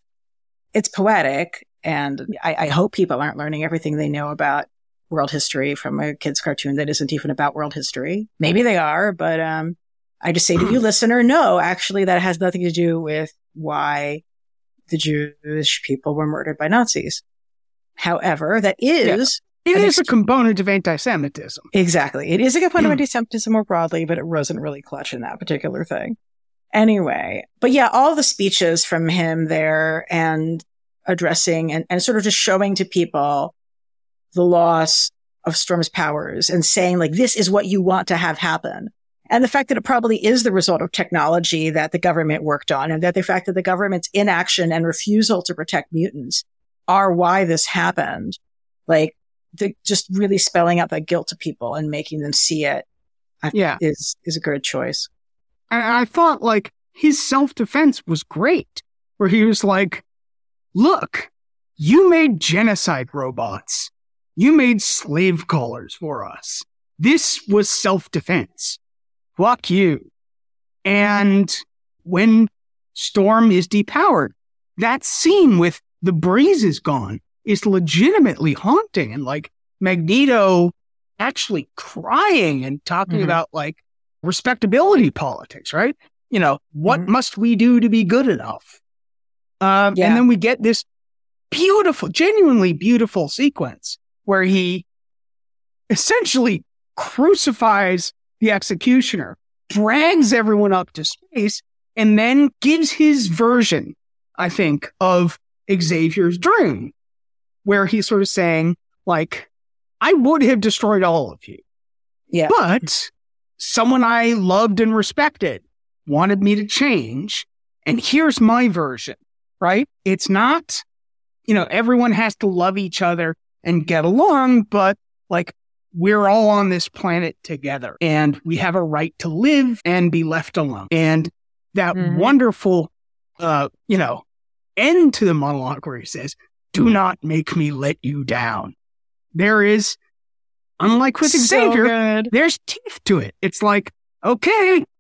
poetic. And I hope people aren't learning everything they know about world history from a kid's cartoon that isn't even about world history. Maybe they are, but I just say to you, listener, no, actually that has nothing to do with why the Jewish people were murdered by Nazis. However, that is... It is a component of anti-Semitism. Exactly. It is a component of anti-Semitism more broadly, but it wasn't really clutch in that particular thing. Anyway, but yeah, all the speeches from him there and addressing and sort of just showing to people the loss of Storm's powers and saying like, this is what you want to have happen. And the fact that it probably is the result of technology that the government worked on, and that the fact that the government's inaction and refusal to protect mutants are why this happened. Like, just really spelling out that guilt to people and making them see it is a good choice. I thought like his self-defense was great, where he was like, look, you made genocide robots. You made slave callers for us. This was self-defense. Fuck you. And when Storm is depowered, that scene with the breezes gone is legitimately haunting. And like Magneto actually crying and talking about like respectability politics, right? What must we do to be good enough? And then we get this beautiful, genuinely beautiful sequence where he essentially crucifies the executioner, drags everyone up to space, and then gives his version, I think, of Xavier's dream, where he's sort of saying, like, I would have destroyed all of you. Yeah. But someone I loved and respected wanted me to change, and here's my version, right? It's not, everyone has to love each other and get along, but like, we're all on this planet together and we have a right to live and be left alone. And that wonderful, end to the monologue where he says, do not make me let you down. There is, unlike with Xavier, there's teeth to it. It's like, okay,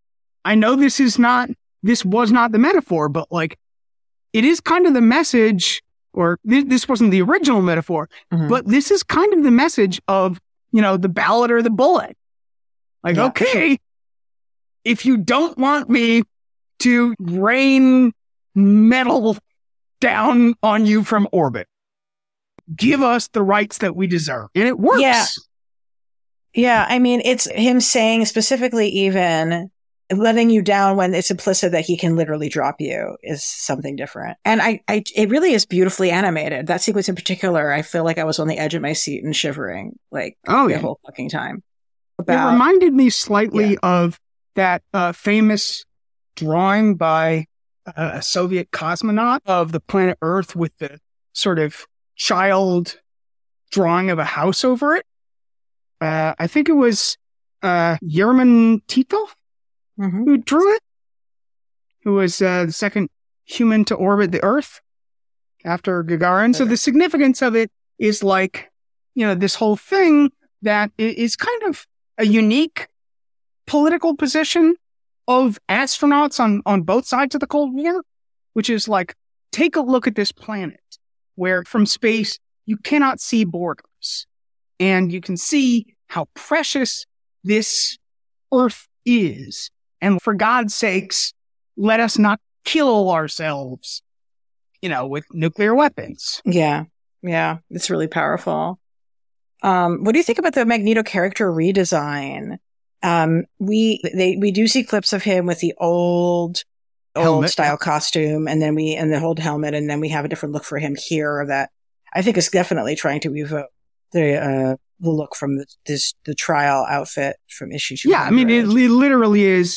I know this was not the metaphor, but like, it is kind of the message, or this wasn't the original metaphor, but this is kind of the message of, the ballad or the bullet. Like, okay, if you don't want me to rain metal down on you from orbit, give us the rights that we deserve. And it works. Yeah. I mean, it's him saying specifically, even letting you down when it's implicit that he can literally drop you is something different. And it really is beautifully animated. That sequence in particular, I feel like I was on the edge of my seat and shivering the whole fucking time. It reminded me slightly of that famous drawing by a Soviet cosmonaut of the planet Earth with the sort of child drawing of a house over it. I think it was Yerman Titov who drew it, who was the second human to orbit the Earth after Gagarin. So the significance of it is like, this whole thing that is kind of a unique political position of astronauts on both sides of the Cold War, which is like, take a look at this planet where from space you cannot see borders, and you can see how precious this Earth is. And for God's sakes, let us not kill ourselves, with nuclear weapons. Yeah. Yeah. It's really powerful. What do you think about the Magneto character redesign? We do see clips of him with the old style costume, and then the old helmet, and then we have a different look for him here that I think is definitely trying to evoke the look from the trial outfit from issue 200. Yeah, I mean, it literally is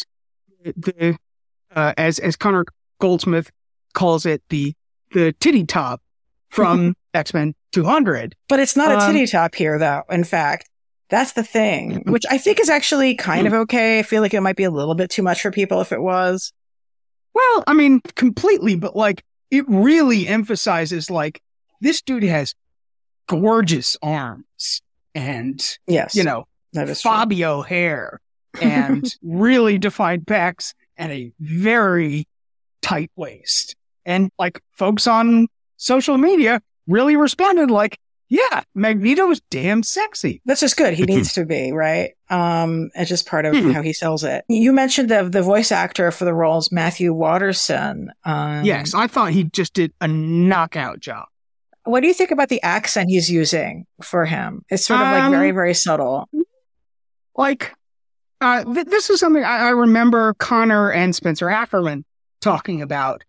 as Connor Goldsmith calls it, the titty top from X-Men 200. But it's not a titty top here, though. In fact, that's the thing, which I think is actually kind of okay. I feel like it might be a little bit too much for people if it was. Well, I mean, completely, but like, it really emphasizes like, this dude has gorgeous arms and, Fabio hair and really defined pecs and a very tight waist. And like, folks on social media really responded like, yeah, Magneto's damn sexy. That's just good. He needs to be, right? It's just part of how he sells it. You mentioned the voice actor for the roles, Matthew Watterson. Yes, I thought he just did a knockout job. What do you think about the accent he's using for him? It's sort of like very, very subtle. Like, this is something I remember Connor and Spencer Ackerman talking about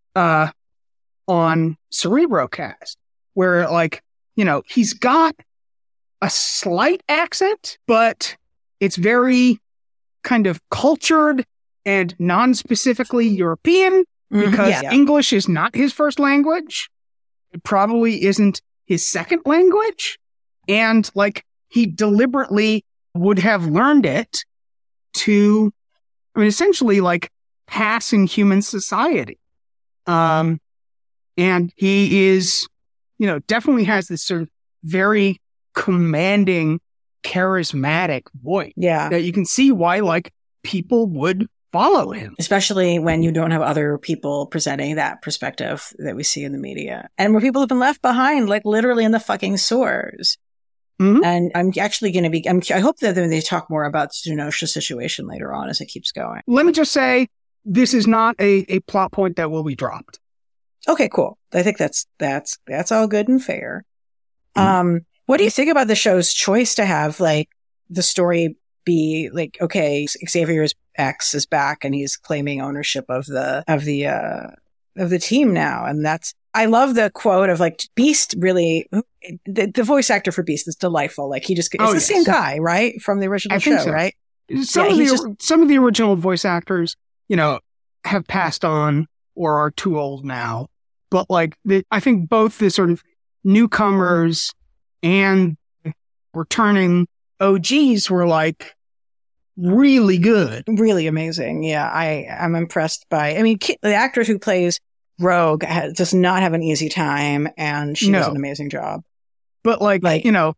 on Cerebrocast, where like, he's got a slight accent, but it's very kind of cultured and non-specifically European because English is not his first language. It probably isn't his second language. And like, he deliberately would have learned it to, essentially like pass in human society. And he is, definitely has this sort of very commanding, charismatic voice. Yeah. That you can see why like people would follow him. Especially when you don't have other people presenting that perspective that we see in the media. And where people have been left behind, like literally in the fucking sewers. And I'm actually going to be, I hope that they talk more about the Genosha situation later on as it keeps going. Let me just say, this is not a plot point that will be dropped. Okay, cool. I think that's all good and fair. What do you think about the show's choice to have like the story be like, okay, Xavier's ex is back and he's claiming ownership of the team now, and I love the quote of like Beast. Really, the voice actor for Beast is delightful. Like it's the same guy, right, from the original show, so. Right? Some of the original voice actors, have passed on or are too old now. But like, I think both the sort of newcomers and returning OGs were like really good, really amazing. Yeah, I'm impressed by. The actor who plays Rogue does not have an easy time, and she does an amazing job. But like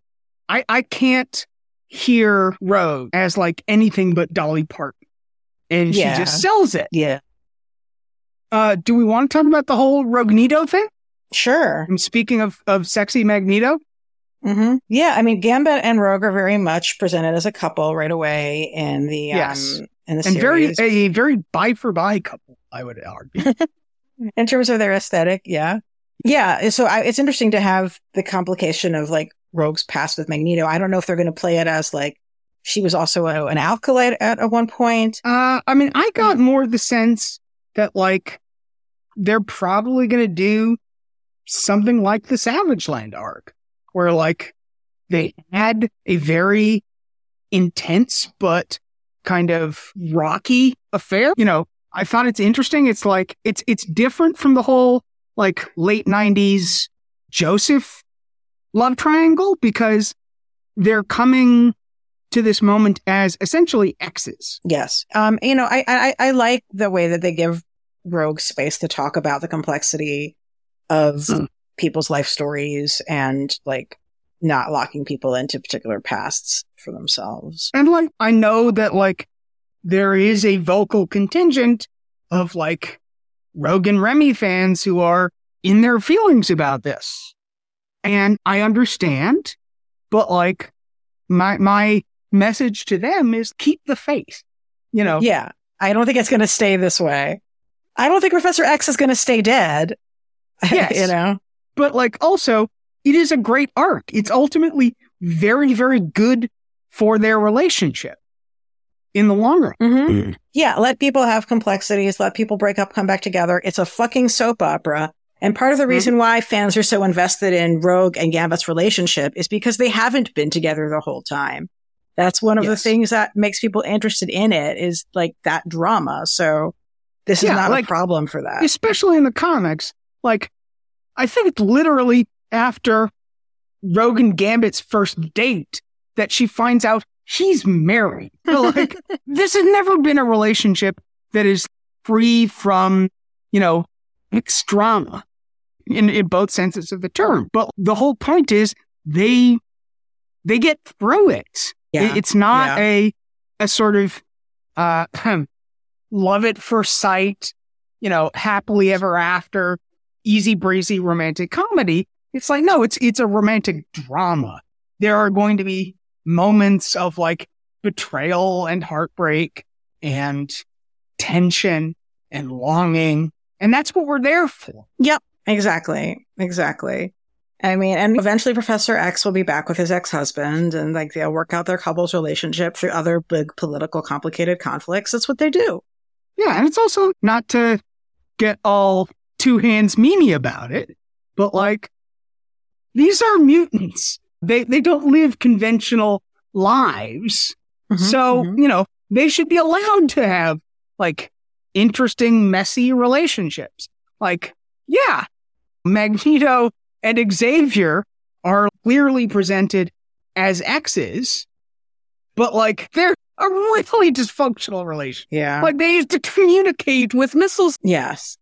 I can't hear Rogue as like anything but Dolly Parton. and she just sells it. Yeah. Do we want to talk about the whole Rognito thing? Sure. I'm speaking of sexy Magneto. Mm-hmm. Yeah, I mean, Gambit and Rogue are very much presented as a couple right away in the in the series. A very bi for bi couple, I would argue. In terms of their aesthetic, yeah. So it's interesting to have the complication of like Rogue's past with Magneto. I don't know if they're going to play it as like she was also an acolyte at one point. I mean, I got more the sense that like they're probably going to do something like the Savage Land arc, where like they had a very intense but kind of rocky affair. You know, I thought it's interesting. It's like it's different from the whole like late 90s Joseph love triangle, because they're coming to this moment as essentially exes. Yes. You know, I like the way that they give Rogue space to talk about the complexity of people's life stories and like not locking people into particular pasts for themselves. And like, I know that like there is a vocal contingent of like Rogue and Remy fans who are in their feelings about this. And I understand, but like my message to them is keep the faith, you know? Yeah. I don't think it's going to stay this way. I don't think Professor X is going to stay dead. Yes. You know? But like also, it is a great arc. It's ultimately very, very good for their relationship in the long run. Mm-hmm. Yeah. Let people have complexities. Let people break up, come back together. It's a fucking soap opera. And part of the reason why fans are so invested in Rogue and Gambit's relationship is because they haven't been together the whole time. That's one of the things that makes people interested in it, is like that drama. So this is not like, a problem for that. Especially in the comics. Like, I think it's literally after Rogue and Gambit's first date that she finds out he's married. So like, this has never been a relationship that is free from, you know, mixed drama in both senses of the term. But the whole point is they get through it. Yeah. It's not a sort of love at first sight, you know, happily ever after, easy breezy romantic comedy. It's like, no, it's a romantic drama. There are going to be moments of like betrayal and heartbreak and tension and longing. And that's what we're there for. Yep, exactly. I mean, and eventually Professor X will be back with his ex-husband, and like they'll work out their couple's relationship through other big political complicated conflicts. That's what they do. Yeah, and it's also not to get all two hands memey about it, but like these are mutants. They don't live conventional lives. So, you know, they should be allowed to have like interesting, messy relationships. Like, yeah, Magneto and Xavier are clearly presented as exes, but like they're a really dysfunctional relationship. Yeah. Like they used to communicate with missiles. Yes.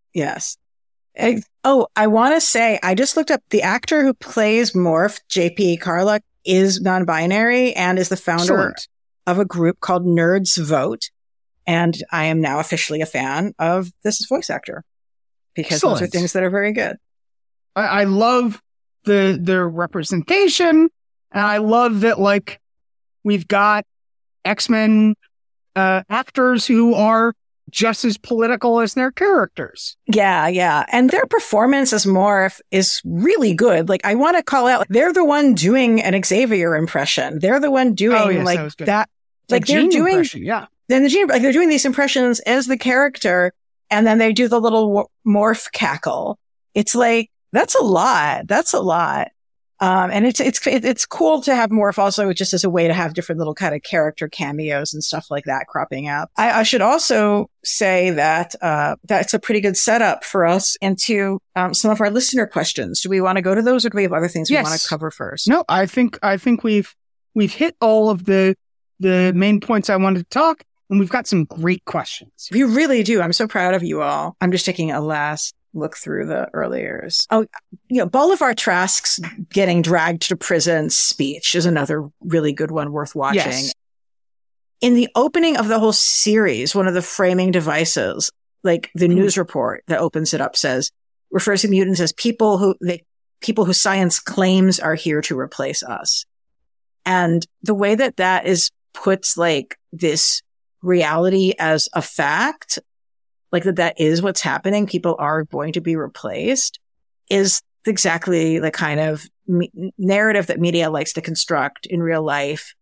I want to say, I just looked up the actor who plays Morph, JP Carluck, is non-binary and is the founder of a group called Nerds Vote. And I am now officially a fan of this voice actor because those are things that are very good. I love the representation, and I love that like we've got X-Men actors who are just as political as their characters. Yeah. And their performance as Morph is really good. Like, I want to call out, they're the one doing an Xavier impression. They're the one doing that. Like they're doing, Then they're doing these impressions as the character, and then they do the little Morph cackle. It's like, that's a lot. And it's cool to have Morph also just as a way to have different little kind of character cameos and stuff like that cropping up. I should also say that that's a pretty good setup for us into some of our listener questions. Do we want to go to those, or do we have other things we want to cover first? No, I think we've hit all of the main points I wanted to talk, and we've got some great questions. We really do. I'm so proud of you all. I'm just taking a last look through the earliers. Oh, Bolivar Trask's getting dragged to prison speech is another really good one worth watching. Yes. in the opening of the whole series, one of the framing devices, like the news report that opens it up refers to mutants as people who science claims are here to replace us. And the way that puts like this reality as a fact, like that is what's happening, people are going to be replaced, is exactly the kind of narrative that media likes to construct in real life.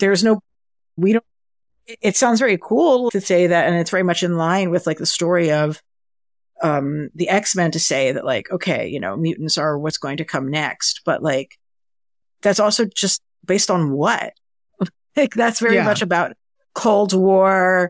It sounds very cool to say that, and it's very much in line with like the story of the X-Men to say that like, okay, you know, mutants are what's going to come next. But like, that's also just based on what? Like, that's very much about Cold War,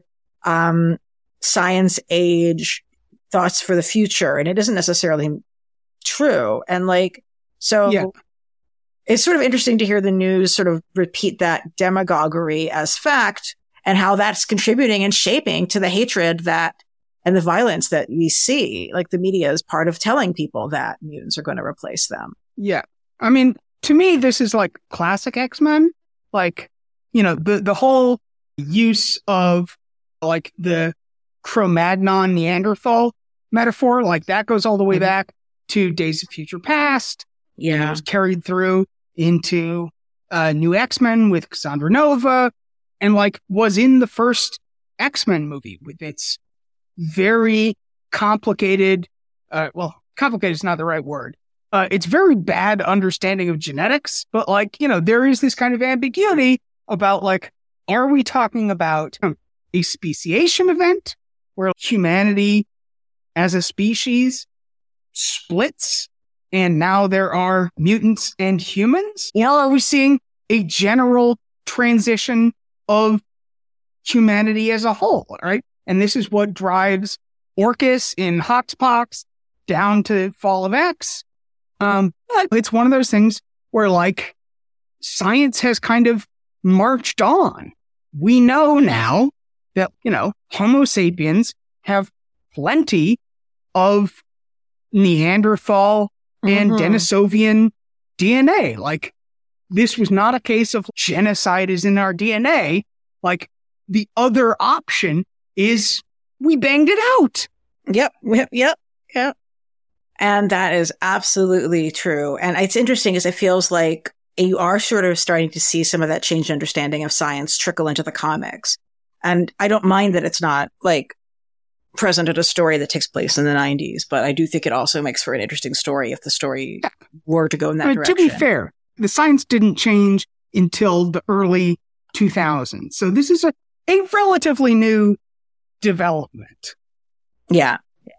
science age, thoughts for the future. And it isn't necessarily true. And like, so it's sort of interesting to hear the news sort of repeat that demagoguery as fact and how that's contributing and shaping to the hatred and the violence that we see. Like the media is part of telling people that mutants are going to replace them. Yeah. I mean, to me, this is like classic X-Men. Like, you know, the whole use of like the Cro-Magnon Neanderthal metaphor, like that goes all the way back to Days of Future Past. Yeah. And it was carried through into New X-Men with Cassandra Nova, and like was in the first X-Men movie with its very complicated, complicated is not the right word. It's very bad understanding of genetics, but like, you know, there is this kind of ambiguity about like, are we talking about a speciation event where humanity as a species splits and now there are mutants and humans? You know, are we seeing a general transition of humanity as a whole, right? And this is what drives Orchis in Hoxpox down to Fall of X. But it's one of those things where like science has kind of marched on. We know now that, you know, Homo sapiens have plenty of Neanderthal and Denisovian DNA. Like, this was not a case of genocide is in our DNA. Like, the other option is we banged it out. Yep. And that is absolutely true. And it's interesting because it feels like you are sort of starting to see some of that changed understanding of science trickle into the comics. And I don't mind that it's not like present at a story that takes place in the 90s, but I do think it also makes for an interesting story if the story were to go in that direction. To be fair, the science didn't change until the early 2000s. So this is a relatively new development. Yeah.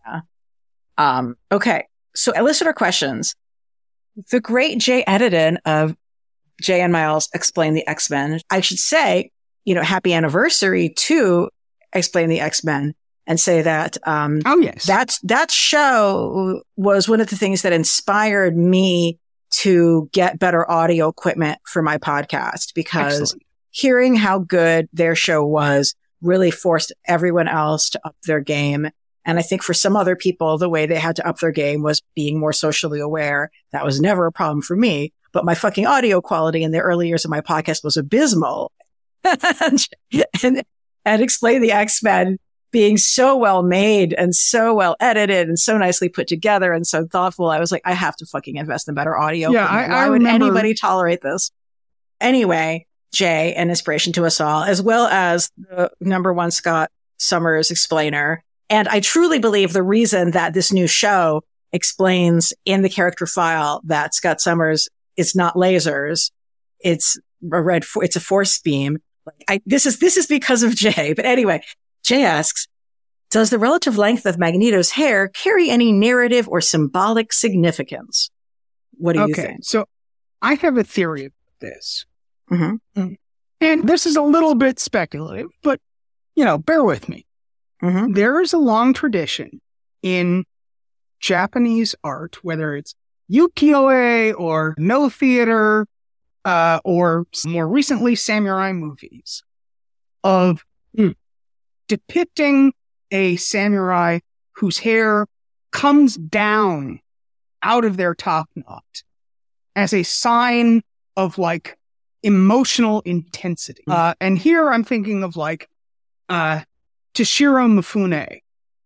Okay. So listener questions. The great Jay Edidin of Jay and Miles Explain the X-Men. I should say, you know, happy anniversary to Explain the X-Men and say that, that show was one of the things that inspired me to get better audio equipment for my podcast, because hearing how good their show was really forced everyone else to up their game. And I think for some other people, the way they had to up their game was being more socially aware. That was never a problem for me, but my fucking audio quality in the early years of my podcast was abysmal. and Explain the X-Men being so well made and so well edited and so nicely put together and so thoughtful. I was like, I have to fucking invest in better audio. Yeah, Why would anybody tolerate this? Anyway, Jay, an inspiration to us all, as well as the #1 Scott Summers explainer. And I truly believe the reason that this new show explains in the character file that Scott Summers is not lasers, it's a force beam. This is because of Jay. But anyway, Jay asks, does the relative length of Magneto's hair carry any narrative or symbolic significance? What do you think? So I have a theory of this. Mm-hmm. And this is a little bit speculative, but, you know, bear with me. Mm-hmm. There is a long tradition in Japanese art, whether it's ukiyo-e or no theater, or more recently samurai movies, of depicting a samurai whose hair comes down out of their top knot as a sign of like emotional intensity. And here I'm thinking of like Toshiro Mifune,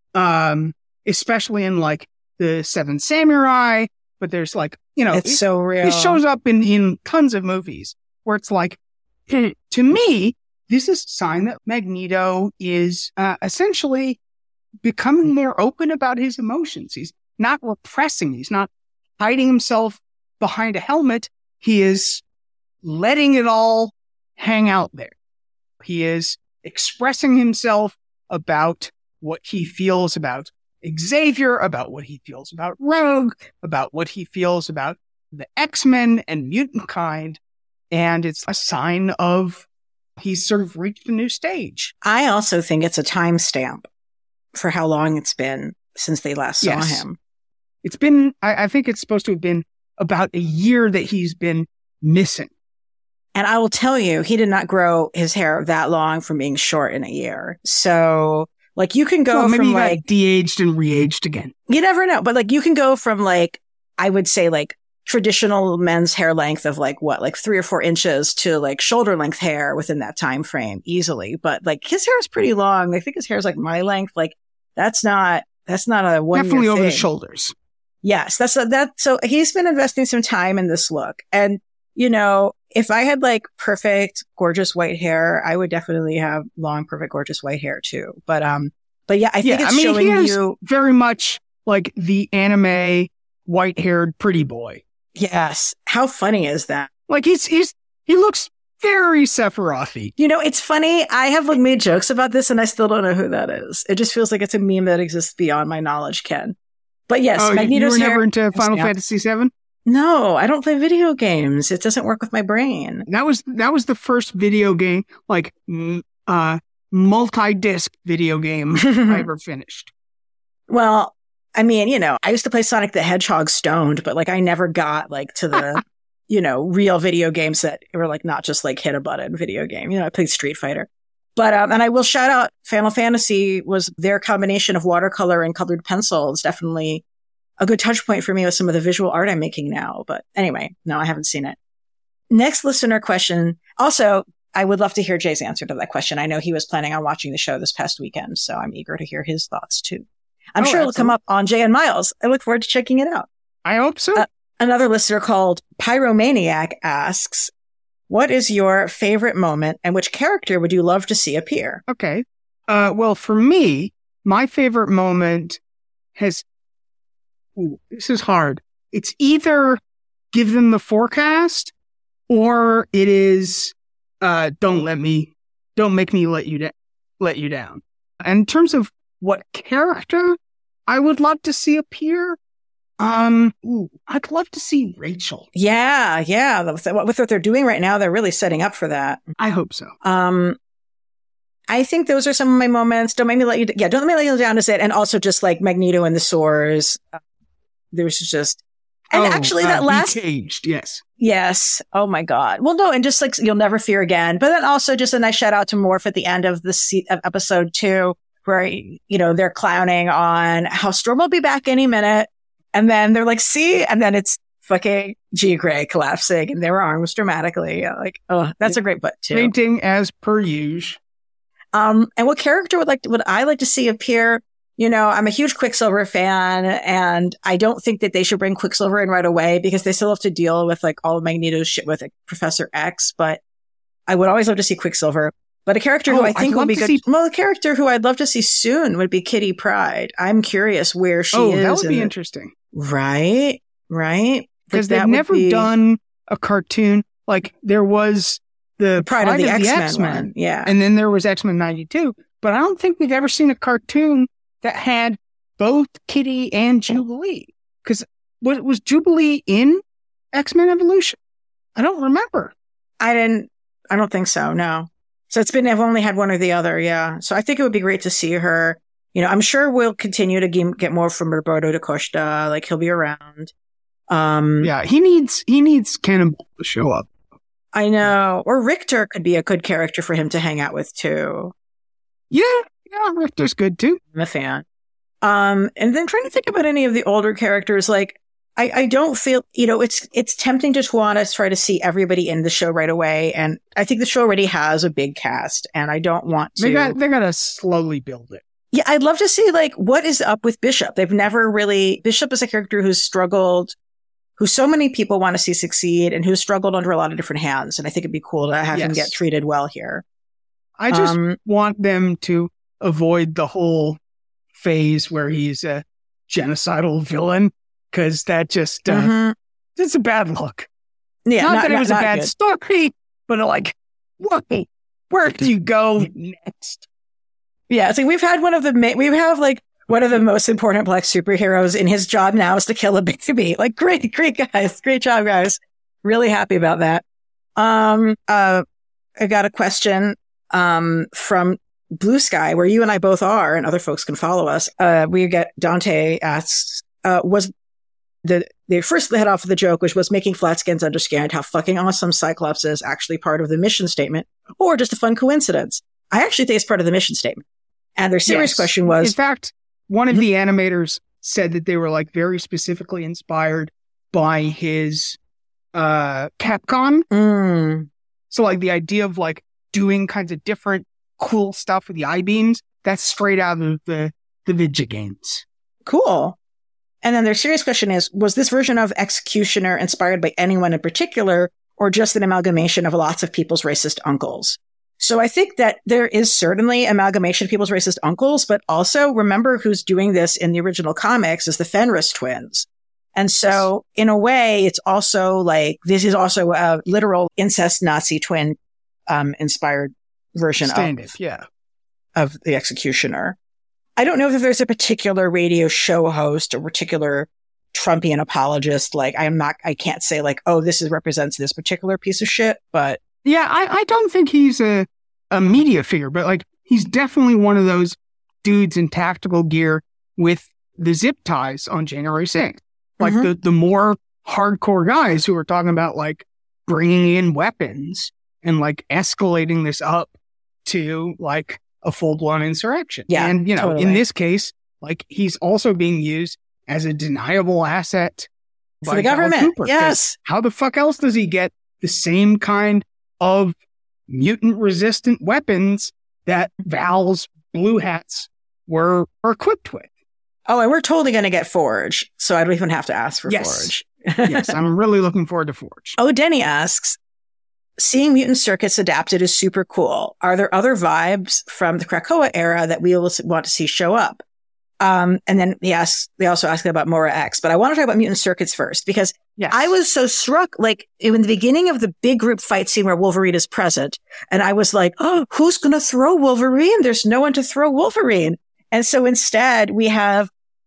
especially in like the Seven Samurai, but there's like, it's so real. It shows up in tons of movies where it's like, to me, this is a sign that Magneto is essentially becoming more open about his emotions. He's not repressing. He's not hiding himself behind a helmet. He is letting it all hang out there. He is expressing himself about what he feels about Xavier, about what he feels about Rogue, about what he feels about the X-Men and mutant kind. And it's a sign of he's sort of reached a new stage. I also think it's a timestamp for how long it's been since they last saw him. It's been, I think it's supposed to have been about a year that he's been missing. And I will tell you, he did not grow his hair that long from being short in a year. So, like, you can go maybe from he got like de-aged and re-aged again. You never know, but like you can go from like, I would say like traditional men's hair length of like 3 or 4 inches to like shoulder length hair within that time frame easily. But like his hair is pretty long. I think his hair is like my length. Like that's not a 1 year definitely over thing. the shoulders. Yes, so he's been investing some time in this look. And, if I had like perfect, gorgeous white hair, I would definitely have long, perfect, gorgeous white hair too. But yeah, I think it's showing you very much like the anime white-haired pretty boy. Yes. How funny is that? Like he looks very Sephiroth-y. It's funny. I have like made jokes about this and I still don't know who that is. It just feels like it's a meme that exists beyond my knowledge, Ken. But yes, Magneto's you were never hair into Final Fantasy VII? No, I don't play video games. It doesn't work with my brain. That was the first video game, like multi-disc video game I ever finished. Well, I mean, I used to play Sonic the Hedgehog stoned, but like I never got like to the, real video games that were like not just like hit a button video game. I played Street Fighter. But, and I will shout out Final Fantasy was their combination of watercolor and colored pencils. Definitely a good touch point for me with some of the visual art I'm making now. But anyway, no, I haven't seen it. Next listener question. Also, I would love to hear Jay's answer to that question. I know he was planning on watching the show this past weekend, so I'm eager to hear his thoughts too. I'm sure it'll come up on Jay and Miles. I look forward to checking it out. I hope so. Another listener called Pyromaniac asks, what is your favorite moment and which character would you love to see appear? Okay. Well, for me, my favorite moment this is hard. It's either Give Them the Forecast or it is Don't Make Me Let You Down. And in terms of what character I would love to see appear, I'd love to see Rachel. Yeah. With what they're doing right now, they're really setting up for that. I hope so. I think those are some of my moments. Don't Make Me Let You Down is it. And also just like Magneto and the Sores. There's just, and actually that last Caged, yes. Yes. Oh my God. Well, no, and just like You'll Never Fear Again. But then also just a nice shout out to Morph at the end of of episode 2, where they're clowning on how Storm will be back any minute, and then they're like, "See," and then it's fucking Jean Grey collapsing in their arms dramatically. Like, oh, that's a great butt too. Painting as per usual. And what character would I like to see appear? I'm a huge Quicksilver fan, and I don't think that they should bring Quicksilver in right away because they still have to deal with like all of Magneto's shit with like, Professor X. But I would always love to see Quicksilver. But a character who I think would be good. Well, a character who I'd love to see soon would be Kitty Pryde. I'm curious where she is. Oh, that would be interesting. Right. Because they've never done a cartoon. Like there was the Pride of the X-Men one. Yeah. And then there was X-Men 92. But I don't think we've ever seen a cartoon that had both Kitty and Jubilee. Because was Jubilee in X-Men Evolution? I don't remember. I don't think so, no. So I've only had one or the other, yeah. So I think it would be great to see her. I'm sure we'll continue to get more from Roberto da Costa. Like he'll be around. Yeah, he needs Cannonball to show up. I know. Or Richter could be a good character for him to hang out with too. Yeah, Richter's good too. I'm a fan. And then trying to think about any of the older characters, like I don't feel, it's tempting to want to try to see everybody in the show right away. And I think the show already has a big cast, and I don't want to. They're going to slowly build it. Yeah, I'd love to see, like, what is up with Bishop? Bishop is a character who's struggled, who so many people want to see succeed, and who's struggled under a lot of different hands. And I think it'd be cool to have him get treated well here. I just want them to avoid the whole phase where he's a genocidal villain, because that just, it's a bad look. Yeah. Not that it was a bad story, but like, where do you go next? Yeah. So we have one of the most important Black superheroes, in his job now is to kill a baby. Like, great guys. Great job, guys. Really happy about that. I got a question, from Blue Sky, where you and I both are, and other folks can follow us. Dante asks, they first head off with the joke, which was making Flatskins understand how fucking awesome Cyclops is actually part of the mission statement, or just a fun coincidence. I actually think it's part of the mission statement. And their serious question was... In fact, one of the animators said that they were like very specifically inspired by his Capcom. So like the idea of like doing kinds of different cool stuff with the I-beams, that's straight out of the Vidya games. Cool. And then their serious question is, was this version of Executioner inspired by anyone in particular, or just an amalgamation of lots of people's racist uncles? So I think that there is certainly amalgamation of people's racist uncles, but also remember who's doing this in the original comics is the Fenris twins. And so in a way, it's also like, this is also a literal incest Nazi twin, inspired version of the Executioner. I don't know if there's a particular radio show host or particular Trumpian apologist. Like, I can't say like, oh, represents this particular piece of shit, but. Yeah, I don't think he's a media figure, but like, he's definitely one of those dudes in tactical gear with the zip ties on January 6th. Like the more hardcore guys who are talking about like bringing in weapons and like escalating this up to like a full-blown insurrection. Yeah, and totally. In this case, like he's also being used as a deniable asset for the government. Cooper, yes. How the fuck else does he get the same kind of mutant-resistant weapons that Val's Blue Hats were equipped with? Oh, and we're totally going to get Forge, so I don't even have to ask for Forge. Yes, I'm really looking forward to Forge. Oh, Denny asks, seeing mutant circuits adapted is super cool. Are there other vibes from the Krakoa era that we will want to see show up? And then they also ask about Mora X, but I want to talk about mutant circuits first, because I was so struck, like in the beginning of the big group fight scene where Wolverine is present, and I was like, oh, who's going to throw Wolverine? There's no one to throw Wolverine. And so instead we have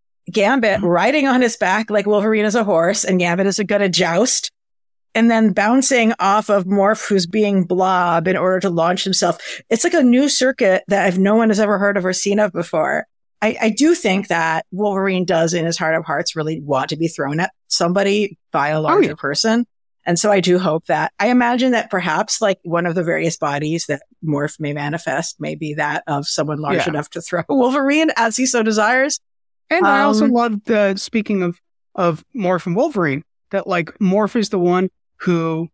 Gambit riding on his back like Wolverine is a horse, and Gambit is going to joust, and then bouncing off of Morph, who's being Blob, in order to launch himself. It's like a new circuit that no one has ever heard of or seen of before. I do think that Wolverine does, in his heart of hearts, really want to be thrown at somebody by a larger person. And so I do hope that, I imagine that perhaps like one of the various bodies that Morph may manifest may be that of someone large enough to throw Wolverine as he so desires. And I also loved, speaking of Morph and Wolverine, that like Morph is the one who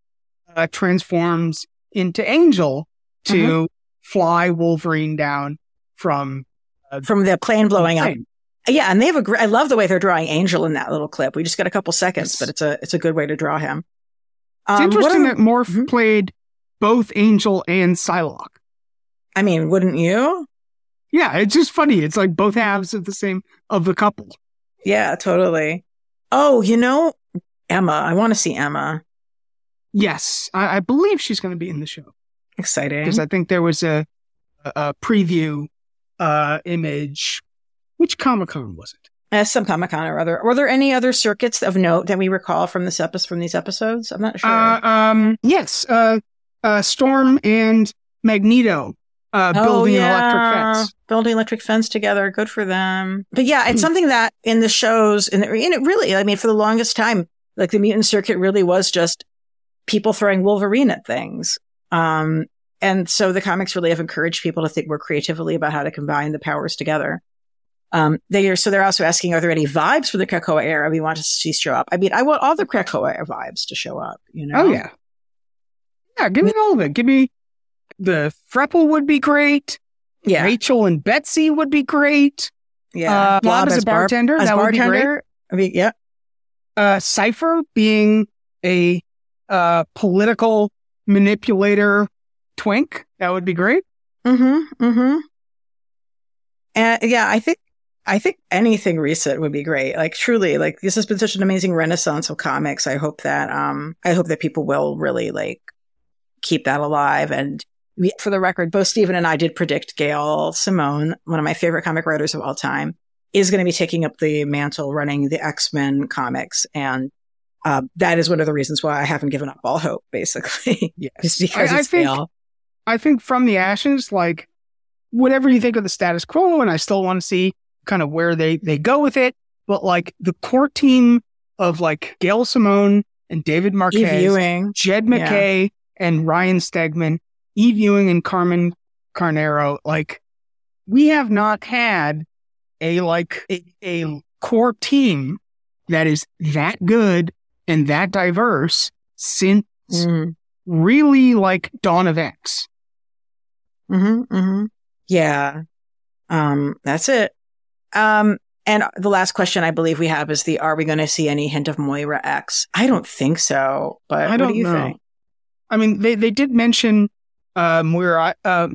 transforms into Angel to fly Wolverine down from the plane blowing up. Yeah, and they have I love the way they're drawing Angel in that little clip. We just got a couple seconds, but it's a good way to draw him. It's interesting that Morph played both Angel and Psylocke. I mean, wouldn't you? Yeah, it's just funny. It's like both halves of the couple. Yeah, totally. Oh, Emma. I want to see Emma. Yes, I believe she's going to be in the show. Exciting. Because I think there was a preview image. Which Comic-Con was it? Some Comic-Con or other. Were there any other circuits of note that we recall from these episodes? I'm not sure. Yes. Storm and Magneto building an electric fence. Building electric fence together. Good for them. But yeah, it's something that in the shows, and it really, I mean, for the longest time, like the mutant circuit really was just people throwing Wolverine at things. And so the comics really have encouraged people to think more creatively about how to combine the powers together. They're also asking, are there any vibes for the Krakoa era we want to see show up? I mean, I want all the Krakoa era vibes to show up, you know? Oh, yeah. Yeah, give me all of it. Give me the Freppel would be great. Yeah. Rachel and Betsy would be great. Yeah. Blob as a bartender. That would be great. I mean, yeah. Cypher being a political manipulator twink. That would be great. Mm-hmm. Mm-hmm. And yeah, I think anything recent would be great. Like truly, like this has been such an amazing renaissance of comics. I hope that people will really like keep that alive. And for the record, both Stephen and I did predict Gail Simone, one of my favorite comic writers of all time, is going to be taking up the mantle running the X-Men comics. And that is one of the reasons why I haven't given up all hope, basically. Yes. Just because it's Gail. I think from the ashes, like, whatever you think of the status quo, and I still want to see kind of where they go with it. But like the core team of like Gail Simone and David Marquez, Jed MacKay and Ryan Stegman, Eve Ewing and Carmen Carnero, like we have not had a core team that is that good and that diverse since really like Dawn of X. Mm-hmm, mm-hmm. Yeah. That's it. And the last question I believe we have is are we going to see any hint of Moira X? I don't think so, but what do you think? I mean, they did mention Moira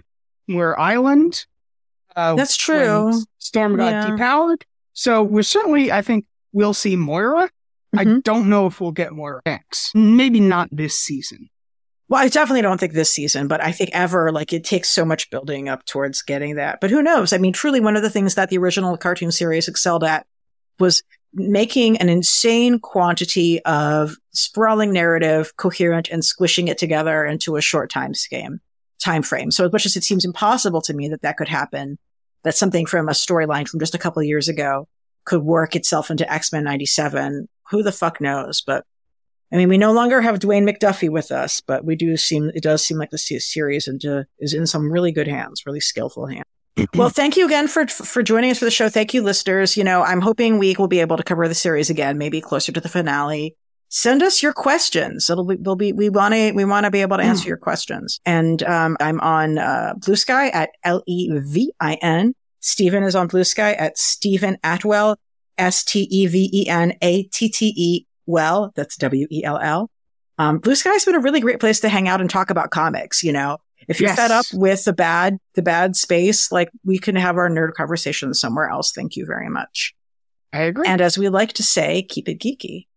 Island. That's true. Storm got depowered. So I think we'll see Moira. Mm-hmm. I don't know if we'll get Moira X. Maybe not this season. Well, I definitely don't think this season, but I think ever, like, it takes so much building up towards getting that. But who knows? I mean, truly, one of the things that the original cartoon series excelled at was making an insane quantity of sprawling narrative, coherent, and squishing it together into a short time frame. So as much as it seems impossible to me that could happen, that something from a storyline from just a couple of years ago could work itself into X-Men 97, who the fuck knows? But I mean, we no longer have Dwayne McDuffie with us, but it does seem like the series is in some really good hands, really skillful hands. Well, thank you again for joining us for the show. Thank you, listeners. You know, I'm hoping we will be able to cover the series again, maybe closer to the finale. Send us your questions. We want to be able to answer your questions. And I'm on Blue Sky at Levin. Stephen is on Blue Sky at Stephen Attewell, STEVENATTE. Well, that's WELL. Blue Sky's been a really great place to hang out and talk about comics. You know, if you're fed up with the bad space, like we can have our nerd conversations somewhere else. Thank you very much. I agree. And as we like to say, keep it geeky.